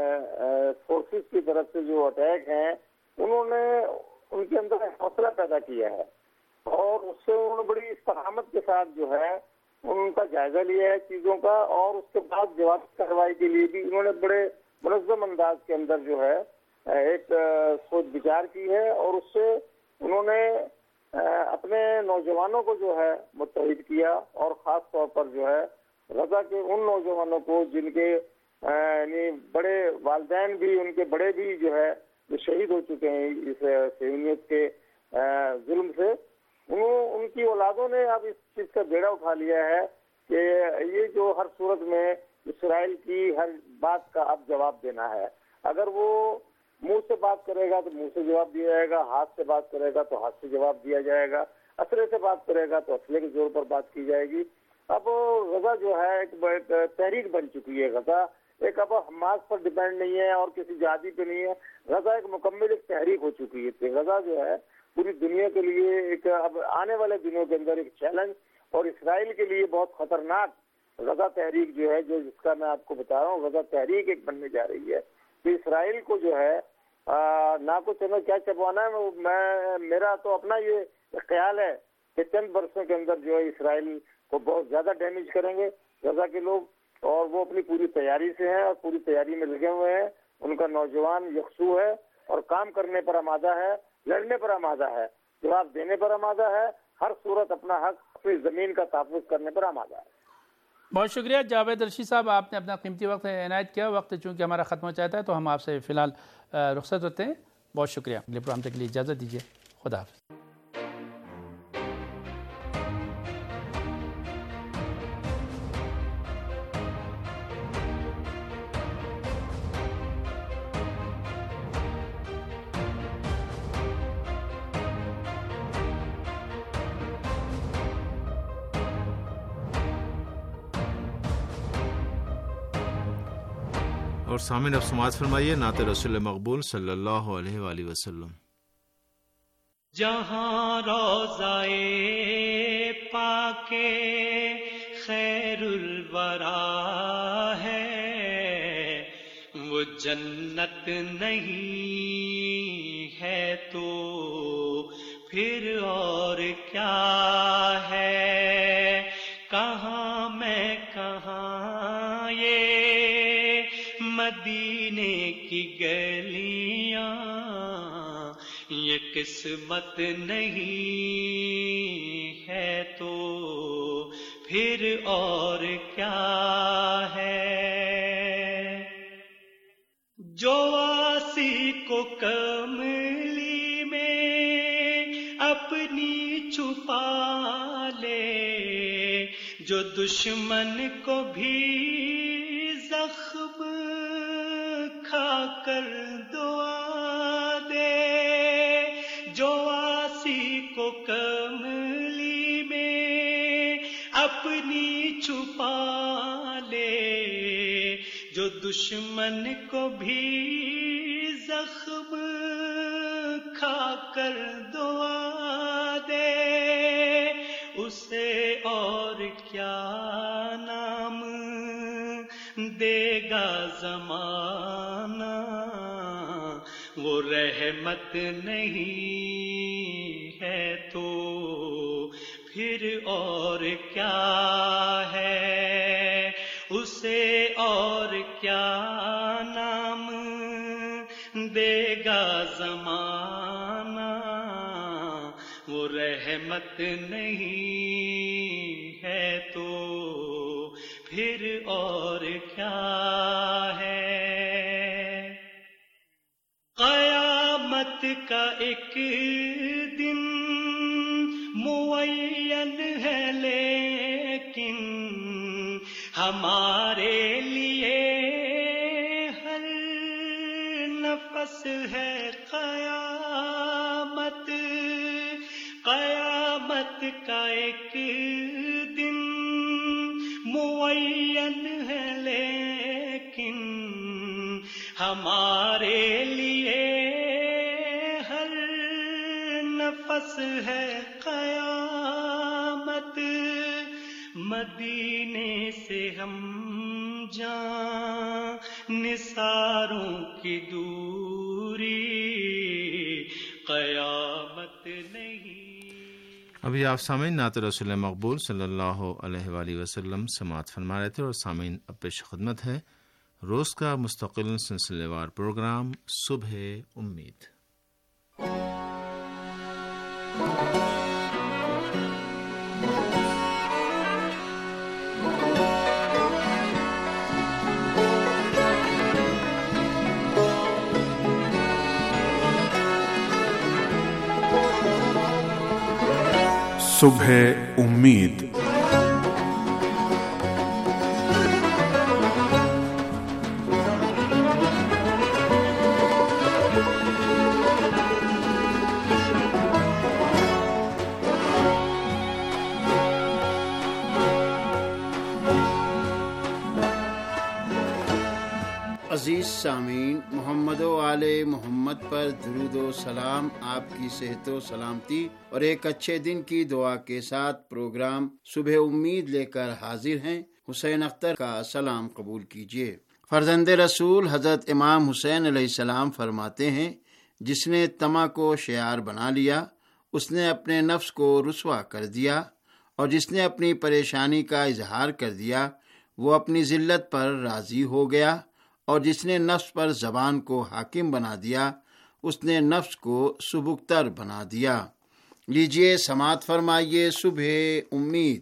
فورسز کی طرف سے جو اٹیک ہیں، انہوں نے ان کے اندر حوصلہ پیدا کیا ہے اور اس سے انہوں نے بڑی استقامت کے ساتھ جو ہے ان کا جائزہ لیا ہے چیزوں کا، اور اس کے بعد جوابی کارروائی کے لیے بھی انہوں نے بڑے منظم انداز کے اندر جو ہے ایک سوچ بچار کی ہے، اور اس سے انہوں نے اپنے نوجوانوں کو جو ہے متحد کیا، اور خاص طور پر جو ہے غزہ کے ان نوجوانوں کو جن کے یعنی بڑے والدین بھی، ان کے بڑے بھی جو ہے جو شہید ہو چکے ہیں اس صہیونیت کے ظلم سے، ان کی اولادوں نے اب اس چیز کا بیڑا اٹھا لیا ہے کہ یہ جو ہر صورت میں اسرائیل کی ہر بات کا اب جواب دینا ہے. اگر وہ منہ سے بات کرے گا تو منہ سے جواب دیا جائے گا، ہاتھ سے بات کرے گا تو ہاتھ سے جواب دیا جائے گا، اسلحے سے بات کرے گا تو اسلحے کے زور پر بات کی جائے گی. اب غزہ جو ہے ایک تحریک بن چکی ہے. غزہ ایک اب حماس پر ڈیپینڈ نہیں ہے اور کسی جہادی پہ نہیں ہے. غزہ ایک مکمل ایک تحریک ہو چکی ہے. غزہ جو ہے پوری دنیا کے لیے ایک اب آنے والے دنوں کے اندر ایک چیلنج، اور اسرائیل کے لیے بہت خطرناک غزہ تحریک جو ہے، جو جس کا میں آپ کو بتا رہا ہوں، غزہ تحریک ایک بننے جا رہی ہے. کہ اسرائیل کو جو ہے نہ کچھ ہمیں کیا چھپوانا ہے. میرا تو اپنا یہ خیال ہے کہ چند برسوں کے اندر جو ہے اسرائیل کو بہت زیادہ ڈیمیج کریں گے غزہ کے لوگ، اور وہ اپنی پوری تیاری سے ہیں اور پوری تیاری میں لگے ہوئے ہیں. ان کا نوجوان یکسو ہے اور کام کرنے پر آمادہ ہے، لڑنے پر آمادہ ہے، جواب دینے پر آمادہ ہے، ہر صورت اپنا حق اپنی زمین کا تحفظ کرنے پر آمادہ ہے. بہت شکریہ جاوید رشید صاحب، آپ نے اپنا قیمتی وقت عنایت کیا. وقت چونکہ ہمارا ختم ہو جاتا ہے تو ہم آپ سے فی الحال رخصت ہوتے ہیں. بہت شکریہ. اگلے پروگرام تک کے لیے اجازت دیجیے. خدا حافظ. اور سامعین اب سماعت فرمائیے نعت رسول مقبول صلی اللہ علیہ وآلہ وسلم. جہاں روضہ پاک خیر الورا ہے وہ جنت نہیں ہے تو پھر اور کیا ہے. کہاں میں کہاں یہ مدینے کی گلیاں، یہ قسمت نہیں ہے تو پھر اور کیا ہے. جو واسی کو کملی میں اپنی چھپا لے، جو دشمن کو بھی زخم کھا کر دعا دے، جو آسی کو کملی میں اپنی چھپا لے، جو دشمن کو بھی زخم کھا کر دعا دے، اسے اور کیا نام دے گا زمانہ. وہ رحمت نہیں ہے تو پھر اور کیا ہے، اسے اور کیا نام دے گا زمانہ، وہ رحمت نہیں ہے تو پھر اور کیا ہے۔ قیامت کا ایک دن معین ہے لیکن ہمارے لیے ہر نفس ہے قیامت۔ قیامت کا ایک دن معین ہے لیکن ہمارے لیے ہر نفس ہے قیامت۔ مدینے سے ہم جان نثاروں کی دوری، قیامت نہیں۔ ابھی آپ سامعین نعت رسول مقبول صلی اللہ علیہ وآلہ وسلم سماعت فرما رہے تھے، اور سامعین اب پیش خدمت ہے روز کا مستقل سلسلے وار پروگرام صبح امید۔ صبح امید۔ عزیز سامعین، محمد و آل محمد پر درود و سلام، آپ کی صحت و سلامتی اور ایک اچھے دن کی دعا کے ساتھ پروگرام صبح امید لے کر حاضر ہیں۔ حسین اختر کا سلام قبول کیجیے۔ فرزند رسول حضرت امام حسین علیہ السلام فرماتے ہیں، جس نے طمع کو شعار بنا لیا اس نے اپنے نفس کو رسوا کر دیا، اور جس نے اپنی پریشانی کا اظہار کر دیا وہ اپنی ذلت پر راضی ہو گیا، اور جس نے نفس پر زبان کو حاکم بنا دیا اس نے نفس کو سبکتر بنا دیا۔ لیجئے سماعت فرمائیے صبح امید۔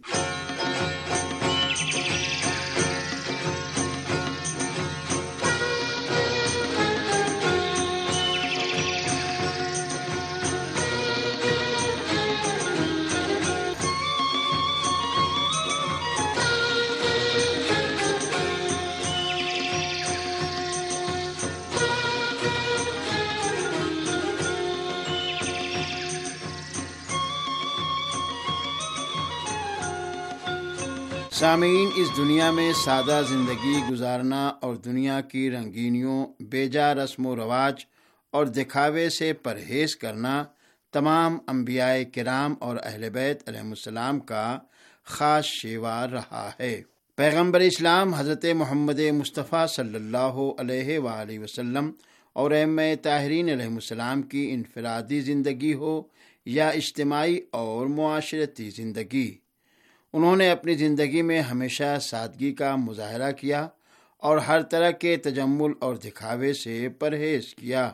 سامعین، اس دنیا میں سادہ زندگی گزارنا اور دنیا کی رنگینیوں، بیجا رسم و رواج اور دکھاوے سے پرہیز کرنا تمام انبیاء کرام اور اہل بیت علیہ السلام کا خاص شیوار رہا ہے۔ پیغمبر اسلام حضرت محمد مصطفیٰ صلی اللہ علیہ وآلہ وسلم اور ائمہ طاہرین علیہ السلام کی انفرادی زندگی ہو یا اجتماعی اور معاشرتی زندگی، انہوں نے اپنی زندگی میں ہمیشہ سادگی کا مظاہرہ کیا اور ہر طرح کے تجمل اور دکھاوے سے پرہیز کیا۔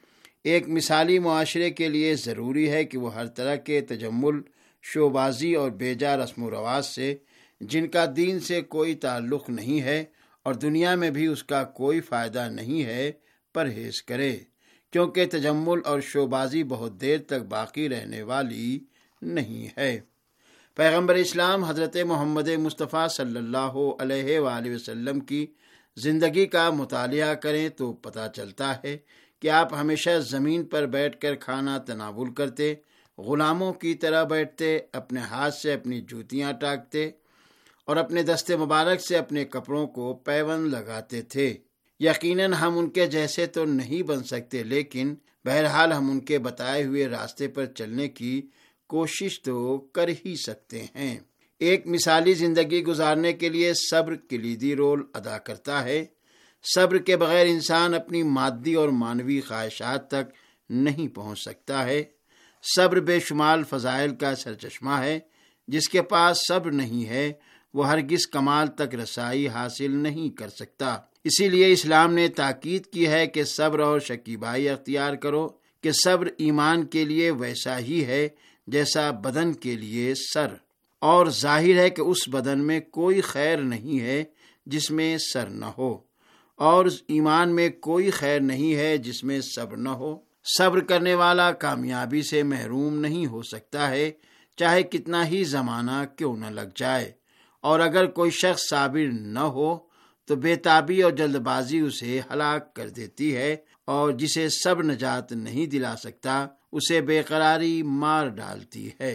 ایک مثالی معاشرے کے لیے ضروری ہے کہ وہ ہر طرح کے تجمل، شوبازی اور بیجا رسم و رواج سے، جن کا دین سے کوئی تعلق نہیں ہے اور دنیا میں بھی اس کا کوئی فائدہ نہیں ہے، پرہیز کرے، کیونکہ تجمل اور شوبازی بہت دیر تک باقی رہنے والی نہیں ہے۔ پیغمبر اسلام حضرت محمد مصطفیٰ صلی اللہ علیہ وآلہ وسلم کی زندگی کا مطالعہ کریں تو پتہ چلتا ہے کہ آپ ہمیشہ زمین پر بیٹھ کر کھانا تناول کرتے، غلاموں کی طرح بیٹھتے، اپنے ہاتھ سے اپنی جوتیاں ٹاکتے اور اپنے دست مبارک سے اپنے کپڑوں کو پیوند لگاتے تھے۔ یقیناً ہم ان کے جیسے تو نہیں بن سکتے، لیکن بہرحال ہم ان کے بتائے ہوئے راستے پر چلنے کی کوشش تو کر ہی سکتے ہیں۔ ایک مثالی زندگی گزارنے کے لیے صبر کلیدی رول ادا کرتا ہے۔ صبر کے بغیر انسان اپنی مادی اور معنوی خواہشات تک نہیں پہنچ سکتا ہے۔ صبر بے شمار فضائل کا سرچشمہ ہے، جس کے پاس صبر نہیں ہے وہ ہرگز کمال تک رسائی حاصل نہیں کر سکتا۔ اسی لیے اسلام نے تاکید کی ہے کہ صبر اور شکیبائی اختیار کرو، کہ صبر ایمان کے لیے ویسا ہی ہے جیسا بدن کے لیے سر، اور ظاہر ہے کہ اس بدن میں کوئی خیر نہیں ہے جس میں سر نہ ہو، اور ایمان میں کوئی خیر نہیں ہے جس میں صبر نہ ہو۔ صبر کرنے والا کامیابی سے محروم نہیں ہو سکتا ہے، چاہے کتنا ہی زمانہ کیوں نہ لگ جائے، اور اگر کوئی شخص صابر نہ ہو تو بے تابی اور جلد بازی اسے ہلاک کر دیتی ہے، اور جسے صبر نجات نہیں دلا سکتا اسے بے قراری مار ڈالتی ہے۔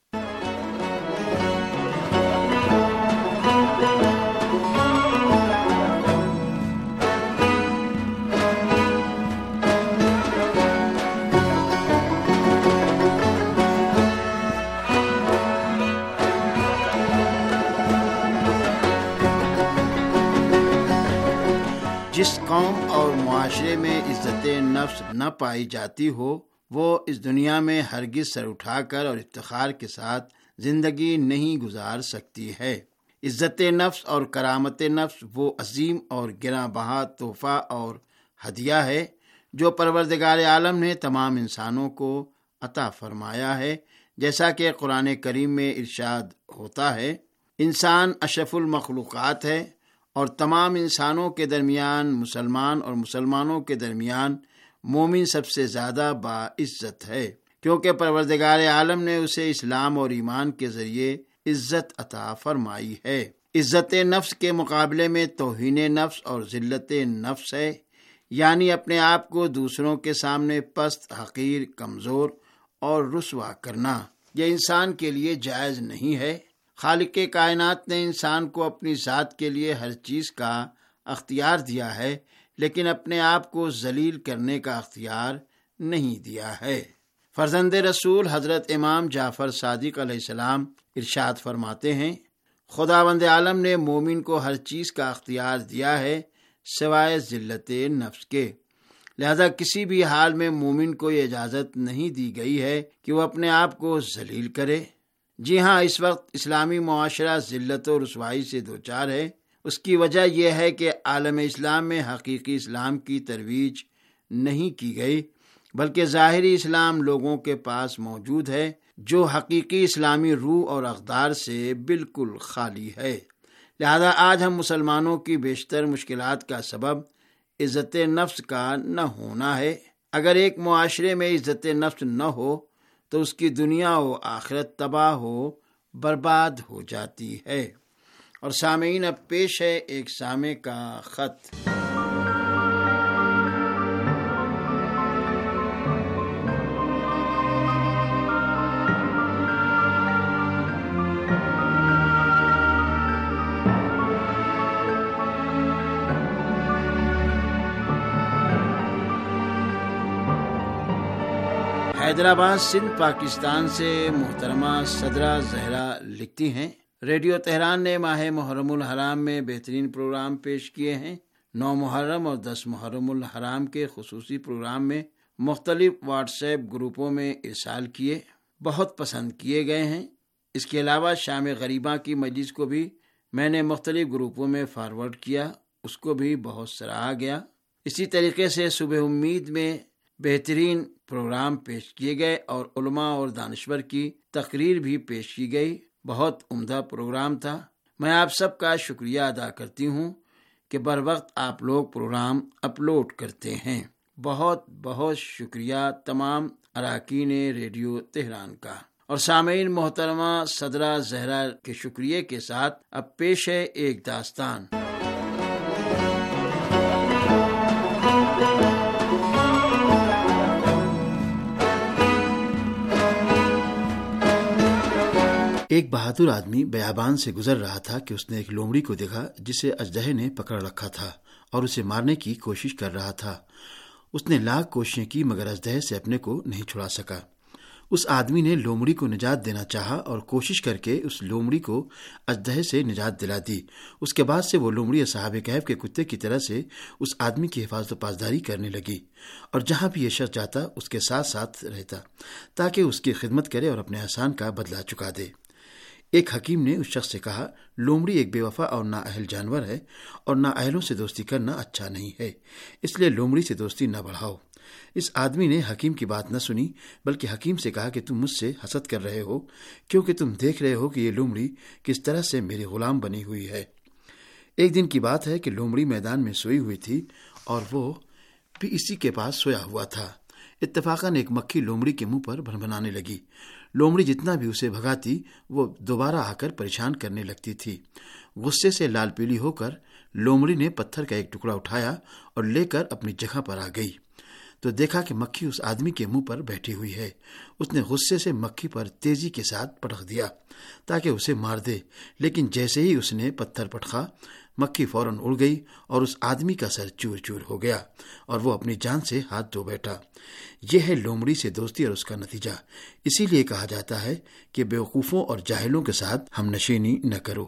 جس قوم اور معاشرے میں عزت نفس نہ پائی جاتی ہو وہ اس دنیا میں ہرگز سر اٹھا کر اور افتخار کے ساتھ زندگی نہیں گزار سکتی ہے۔ عزت نفس اور کرامت نفس وہ عظیم اور گراں بہا تحفہ اور ہدیہ ہے جو پروردگار عالم نے تمام انسانوں کو عطا فرمایا ہے، جیسا کہ قرآن کریم میں ارشاد ہوتا ہے، انسان اشرف المخلوقات ہے، اور تمام انسانوں کے درمیان مسلمان اور مسلمانوں کے درمیان مومن سب سے زیادہ باعزت ہے، کیونکہ پروردگار عالم نے اسے اسلام اور ایمان کے ذریعے عزت عطا فرمائی ہے۔ عزت نفس کے مقابلے میں توہین نفس اور ذلت نفس ہے، یعنی اپنے آپ کو دوسروں کے سامنے پست، حقیر، کمزور اور رسوا کرنا۔ یہ انسان کے لیے جائز نہیں ہے۔ خالق کائنات نے انسان کو اپنی ذات کے لیے ہر چیز کا اختیار دیا ہے، لیکن اپنے آپ کو ذلیل کرنے کا اختیار نہیں دیا ہے۔ فرزند رسول حضرت امام جعفر صادق علیہ السلام ارشاد فرماتے ہیں، خداوند عالم نے مومن کو ہر چیز کا اختیار دیا ہے سوائے ذلت نفس کے، لہذا کسی بھی حال میں مومن کو یہ اجازت نہیں دی گئی ہے کہ وہ اپنے آپ کو ذلیل کرے۔ جی ہاں، اس وقت اسلامی معاشرہ ذلت و رسوائی سے دوچار ہے۔ اس کی وجہ یہ ہے کہ عالم اسلام میں حقیقی اسلام کی ترویج نہیں کی گئی، بلکہ ظاہری اسلام لوگوں کے پاس موجود ہے جو حقیقی اسلامی روح اور اقدار سے بالکل خالی ہے۔ لہذا آج ہم مسلمانوں کی بیشتر مشکلات کا سبب عزت نفس کا نہ ہونا ہے۔ اگر ایک معاشرے میں عزت نفس نہ ہو تو اس کی دنیا و آخرت تباہ ہو برباد ہو جاتی ہے۔ اور سامعین، اب پیش ہے ایک سامع کا خط۔ حیدرآباد سندھ پاکستان سے محترمہ صدرہ زہرا لکھتی ہیں، ریڈیو تہران نے ماہ محرم الحرام میں بہترین پروگرام پیش کیے ہیں۔ 9 محرم اور 10 محرم الحرام کے خصوصی پروگرام میں مختلف واٹس ایپ گروپوں میں ارسال کیے، بہت پسند کیے گئے ہیں۔ اس کے علاوہ شام غریباں کی مجلس کو بھی میں نے مختلف گروپوں میں فارورڈ کیا، اس کو بھی بہت سراہا گیا۔ اسی طریقے سے صبح امید میں بہترین پروگرام پیش کیے گئے اور علماء اور دانشور کی تقریر بھی پیش کی گئی، بہت عمدہ پروگرام تھا۔ میں آپ سب کا شکریہ ادا کرتی ہوں کہ بر وقت آپ لوگ پروگرام اپلوڈ کرتے ہیں۔ بہت بہت شکریہ تمام اراکین ریڈیو تہران کا۔ اور سامعین، محترمہ صدرہ زہرا کے شکریہ کے ساتھ اب پیش ہے ایک داستان۔ ایک بہادر آدمی بیابان سے گزر رہا تھا کہ اس نے ایک لومڑی کو دیکھا جسے اژدہے نے پکڑ رکھا تھا اور اسے مارنے کی کوشش کر رہا تھا۔ اس نے لاکھ کوششیں کی مگر اژدہے سے اپنے کو نہیں چھڑا سکا۔ اس آدمی نے لومڑی کو نجات دینا چاہا اور کوشش کر کے اس لومڑی کو اژدہے سے نجات دلا دی۔ اس کے بعد سے وہ لومڑی اصحاب کہف کے کتے کی طرح سے اس آدمی کی حفاظت و پاسداری کرنے لگی اور جہاں بھی یہ شخص جاتا اس کے ساتھ ساتھ رہتا تاکہ اس کی خدمت کرے اور اپنے احسان کا بدلہ چکا دے۔ ایک حکیم نے اس شخص سے کہا، لومڑی ایک بے وفا اور نااہل جانور ہے اور نااہلوں سے دوستی کرنا اچھا نہیں ہے، اس لیے لومڑی سے دوستی نہ بڑھاؤ۔ اس آدمی نے حکیم کی بات نہ سنی، بلکہ حکیم سے کہا کہ تم مجھ سے حسد کر رہے ہو، کیونکہ تم دیکھ رہے ہو کہ یہ لومڑی کس طرح سے میری غلام بنی ہوئی ہے۔ ایک دن کی بات ہے کہ لومڑی میدان میں سوئی ہوئی تھی اور وہ بھی اسی کے پاس سویا ہوا تھا۔ اتفاقاً ایک مکھی لومڑی کے منہ پر بھنبھنانے لگی۔ لومڑی جتنا بھی اسے بھگاتی وہ دوبارہ آ کر پریشان کرنے لگتی تھی۔ غصے سے لال پیلی ہو کر لومڑی نے پتھر کا ایک ٹکڑا اٹھایا اور لے کر اپنی جگہ پر آ گئی تو دیکھا کہ مکھی اس آدمی کے منہ پر بیٹھی ہوئی ہے۔ اس نے غصے سے مکھی پر تیزی کے ساتھ پٹخ دیا تاکہ اسے مار دے، لیکن جیسے ہی اس نے پتھر پٹخا، مکھی فوراً اڑ گئی اور اس آدمی کا سر چور چور ہو گیا اور وہ اپنی جان سے ہاتھ دھو بیٹھا۔ یہ ہے لومڑی سے دوستی اور اس کا نتیجہ۔ اسی لیے کہا جاتا ہے کہ بیوقوفوں اور جاہلوں کے ساتھ ہم نشینی نہ کرو۔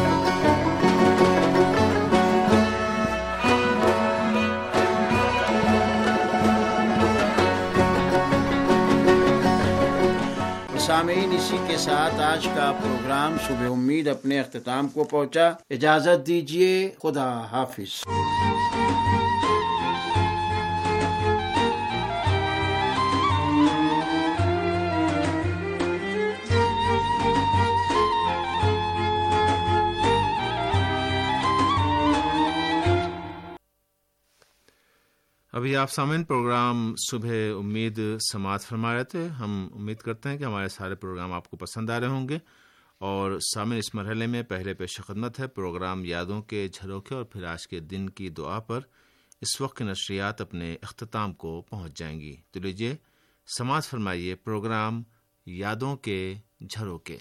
سامعین، اسی کے ساتھ آج کا پروگرام صبح امید اپنے اختتام کو پہنچا۔ اجازت دیجیے، خدا حافظ۔ ابھی آپ سامعین پروگرام صبح امید سماعت فرما رہے تھے۔ ہم امید کرتے ہیں کہ ہمارے سارے پروگرام آپ کو پسند آ رہے ہوں گے، اور سامعین اس مرحلے میں پہلے پیش خدمت ہے پروگرام یادوں کے جھروکے اور پھر آج کے دن کی دعا پر اس وقت کی نشریات اپنے اختتام کو پہنچ جائیں گی۔ تو لیجیے سماعت فرمائیے پروگرام یادوں کے جھروکے۔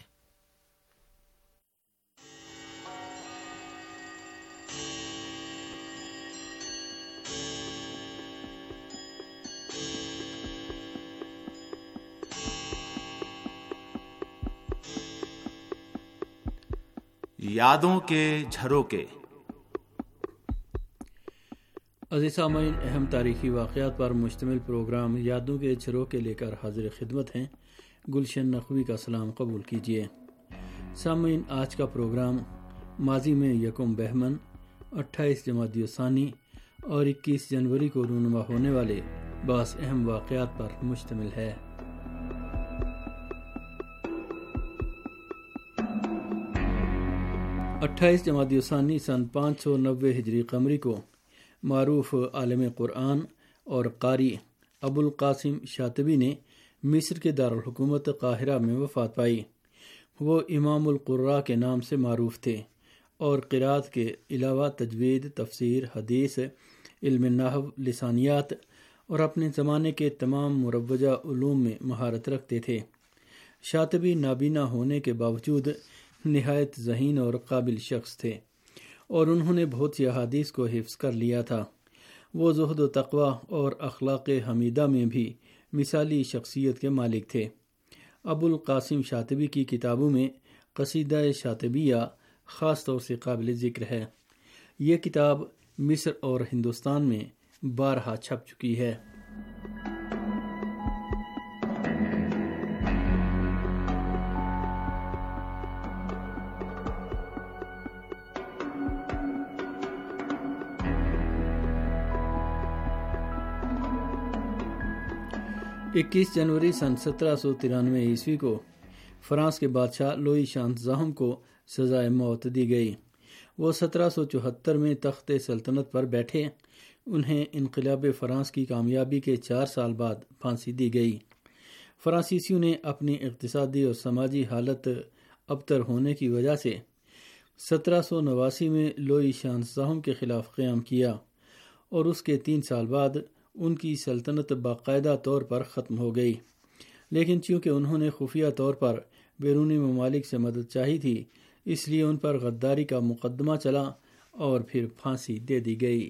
یادوں کے جھروکے۔ عزیز سامعین، اہم تاریخی واقعات پر مشتمل پروگرام یادوں کے جھروکے لے کر حاضر خدمت ہیں۔ گلشن نقوی کا سلام قبول کیجیے۔ سامعین، آج کا پروگرام ماضی میں یکم بہمن، 28 جمادی الثانی اور 21 جنوری کو رونما ہونے والے بعض اہم واقعات پر مشتمل ہے۔ 28 جمادی الثانی سن 590 ہجری قمری کو معروف عالم قرآن اور قاری ابو القاسم شاطبی نے مصر کے دارالحکومت قاہرہ میں وفات پائی۔ وہ امام القراء کے نام سے معروف تھے اور قرات کے علاوہ تجوید، تفسیر، حدیث، علم نحو، لسانیات اور اپنے زمانے کے تمام مروجہ علوم میں مہارت رکھتے تھے۔ شاطبی نابینا ہونے کے باوجود نہایت ذہین اور قابل شخص تھے اور انہوں نے بہت سی احادیث کو حفظ کر لیا تھا۔ وہ زہد و تقوی اور اخلاق حمیدہ میں بھی مثالی شخصیت کے مالک تھے۔ ابو القاسم شاطبی کی کتابوں میں قصیدہ شاطبیہ خاص طور سے قابل ذکر ہے۔ یہ کتاب مصر اور ہندوستان میں بارہا چھپ چکی ہے۔ اکیس جنوری سن 1793 عیسوی کو فرانس کے بادشاہ لوئی شانزاہم کو سزائے موت دی گئی۔ وہ 1774 میں تخت سلطنت پر بیٹھے۔ انہیں انقلاب فرانس کی کامیابی کے 4 سال بعد پھانسی دی گئی۔ فرانسیسیوں نے اپنی اقتصادی اور سماجی حالت ابتر ہونے کی وجہ سے 1789 میں لوئی شانزاہم کے خلاف قیام کیا اور اس کے 3 سال بعد ان کی سلطنت باقاعدہ طور پر ختم ہو گئی، لیکن چونکہ انہوں نے خفیہ طور پر بیرونی ممالک سے مدد چاہی تھی، اس لیے ان پر غداری کا مقدمہ چلا اور پھر پھانسی دے دی گئی۔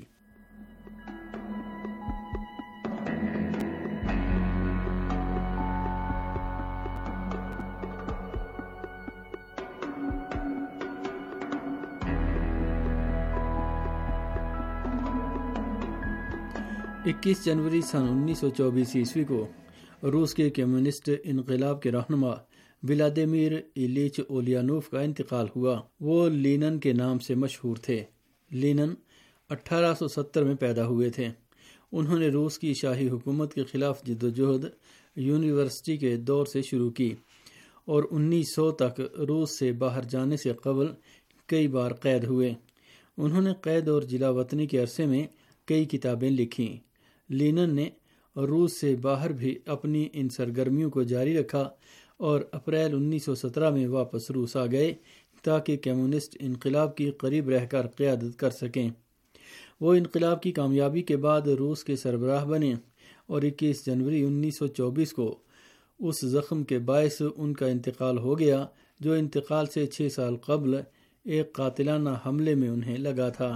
اکیس جنوری سن 1924 عیسوی کو روس کے کمیونسٹ انقلاب کے رہنما ولادیمیر ایلیچ اولیانوف کا انتقال ہوا۔ وہ لینن کے نام سے مشہور تھے۔ لینن 1870 میں پیدا ہوئے تھے۔ انہوں نے روس کی شاہی حکومت کے خلاف جدوجہد یونیورسٹی کے دور سے شروع کی اور 1900 تک روس سے باہر جانے سے قبل کئی بار قید ہوئے۔ انہوں نے قید اور جلا وطنی کے عرصے میں کئی کتابیں لکھیں۔ لینن نے روس سے باہر بھی اپنی ان سرگرمیوں کو جاری رکھا اور اپریل 1917 میں واپس روس آ گئے تاکہ کمیونسٹ انقلاب کی قریب رہ کر قیادت کر سکیں۔ وہ انقلاب کی کامیابی کے بعد روس کے سربراہ بنے اور 21 جنوری 1924 کو اس زخم کے باعث ان کا انتقال ہو گیا جو انتقال سے 6 سال قبل ایک قاتلانہ حملے میں انہیں لگا تھا۔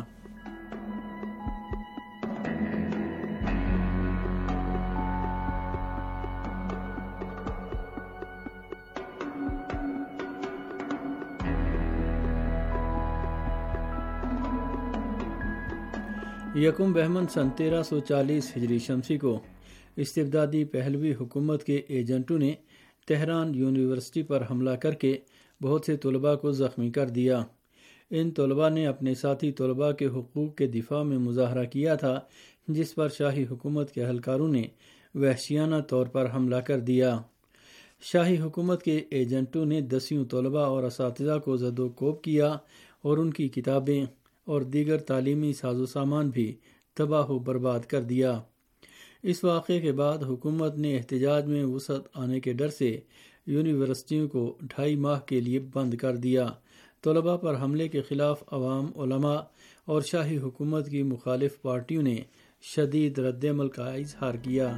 یکم بہمن سن 1340 ہجری شمسی کو استبدادی پہلوی حکومت کے ایجنٹوں نے تہران یونیورسٹی پر حملہ کر کے بہت سے طلباء کو زخمی کر دیا۔ ان طلباء نے اپنے ساتھی طلباء کے حقوق کے دفاع میں مظاہرہ کیا تھا، جس پر شاہی حکومت کے اہلکاروں نے وحشیانہ طور پر حملہ کر دیا۔ شاہی حکومت کے ایجنٹوں نے دسیوں طلباء اور اساتذہ کو زد و کوب کیا اور ان کی کتابیں اور دیگر تعلیمی ساز و سامان بھی تباہ و برباد کر دیا۔ اس واقعے کے بعد حکومت نے احتجاج میں وسعت آنے کے ڈر سے یونیورسٹیوں کو 2.5 ماہ کے لیے بند کر دیا۔ طلباء پر حملے کے خلاف عوام، علماء اور شاہی حکومت کی مخالف پارٹیوں نے شدید رد عمل کا اظہار کیا۔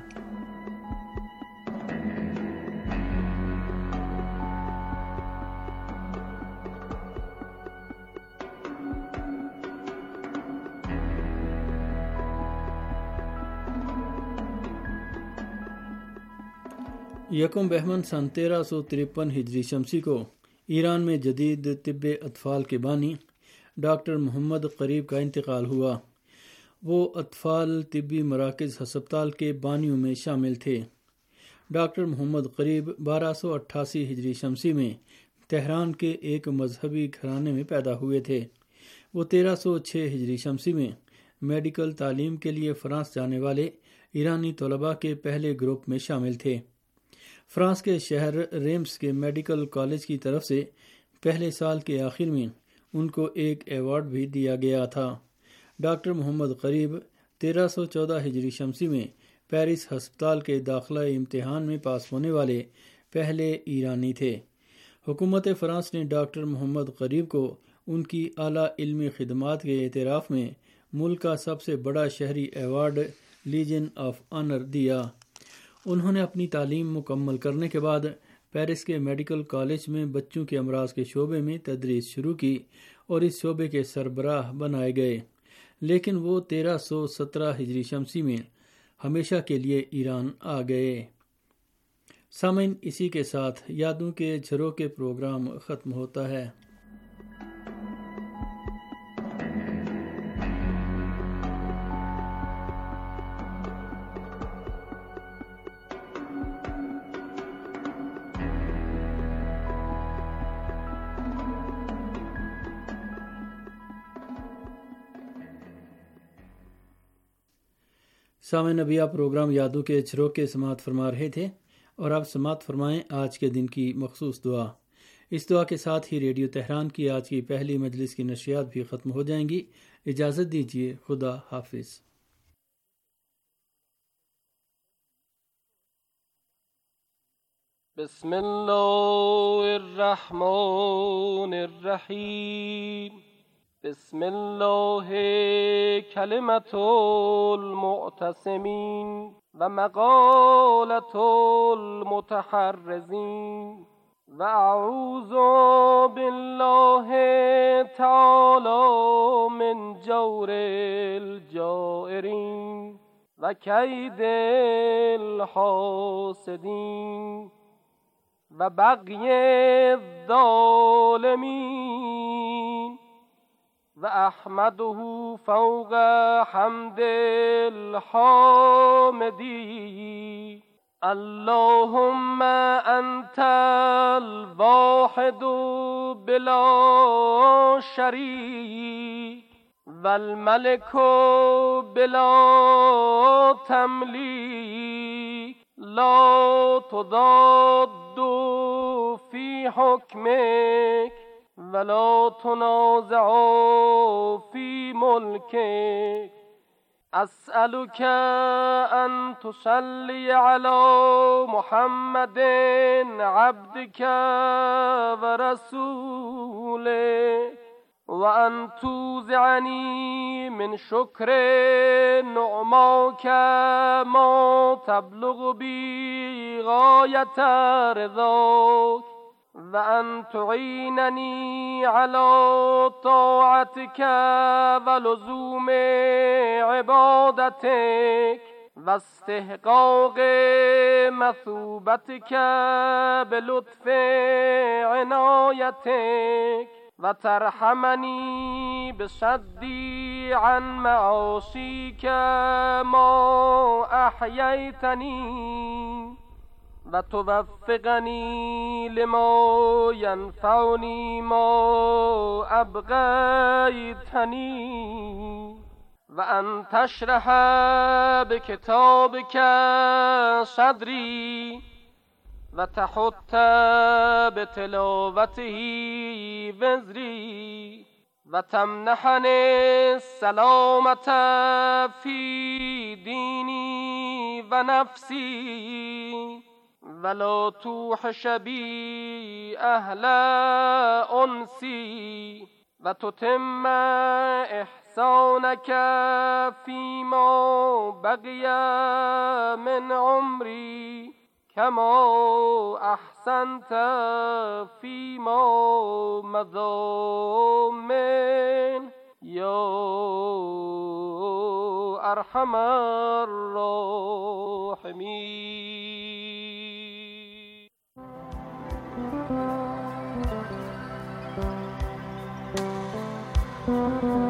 یکم بہمن سن 1353 ہجری شمسی کو ایران میں جدید طب اطفال کے بانی ڈاکٹر محمد قریب کا انتقال ہوا۔ وہ اطفال طبی مراکز ہسپتال کے بانیوں میں شامل تھے۔ ڈاکٹر محمد قریب 1288 ہجری شمسی میں تہران کے ایک مذہبی گھرانے میں پیدا ہوئے تھے۔ وہ 1306 ہجری شمسی میں میڈیکل تعلیم کے لیے فرانس جانے والے ایرانی طلباء کے پہلے گروپ میں شامل تھے۔ فرانس کے شہر ریمس کے میڈیکل کالج کی طرف سے پہلے سال کے آخر میں ان کو ایک ایوارڈ بھی دیا گیا تھا۔ ڈاکٹر محمد قریب 1314 ہجری شمسی میں پیرس ہسپتال کے داخلہ امتحان میں پاس ہونے والے پہلے ایرانی تھے۔ حکومت فرانس نے ڈاکٹر محمد قریب کو ان کی اعلیٰ علمی خدمات کے اعتراف میں ملک کا سب سے بڑا شہری ایوارڈ لیجن آف آنر دیا۔ انہوں نے اپنی تعلیم مکمل کرنے کے بعد پیرس کے میڈیکل کالج میں بچوں کے امراض کے شعبے میں تدریس شروع کی اور اس شعبے کے سربراہ بنائے گئے، لیکن وہ 1317 ہجری شمسی میں ہمیشہ کے لیے ایران آ گئے۔ سامعین، اسی کے ساتھ یادوں کے جھروکے پروگرام ختم ہوتا ہے۔ سامعین، ابھی آپ پروگرام یادوں کے جھروکے سماعت فرما رہے تھے اور آپ سماعت فرمائیں آج کے دن کی مخصوص دعا۔ اس دعا کے ساتھ ہی ریڈیو تہران کی آج کی پہلی مجلس کی نشریات بھی ختم ہو جائیں گی۔ اجازت دیجیے، خدا حافظ۔ بسم اللہ الرحمن الرحیم۔ بسم اللہ کلمۃ المعتصمین و مقالۃ المتحرزین و اعوذ باللہ تعالی من جور الجائرین و کید الحاسدین و بغی الظالمین و احمده فوق حمد الحامدین اللهم انت الواحد بلا شریک والملك بلا تملیک لا تضاد في حكمك ولا تنازع في ملكك أسألك أن تصلي على محمد عبدك ورسولك وأن توزعني من شكر نعماك ما تبلغ بي غاية رضاك وأن تعينني على طاعتك ولزوم عبادتك واستحقاق مثوبتك بلطف عنايتك وترحمني بصدي عن معاصيك ما أحييتني وتوفقني لما ينفعني ما أبغيتني وأن تشرح بكتابك صدري وتحط بتلاوته وزري وتمنحني السلامة في ديني ونفسي ولا توحش بي أهل أنسي وتتم إحسانك فيما بقي من عمري كما أحسنت فيما مضى من يا أرحم الراحمين.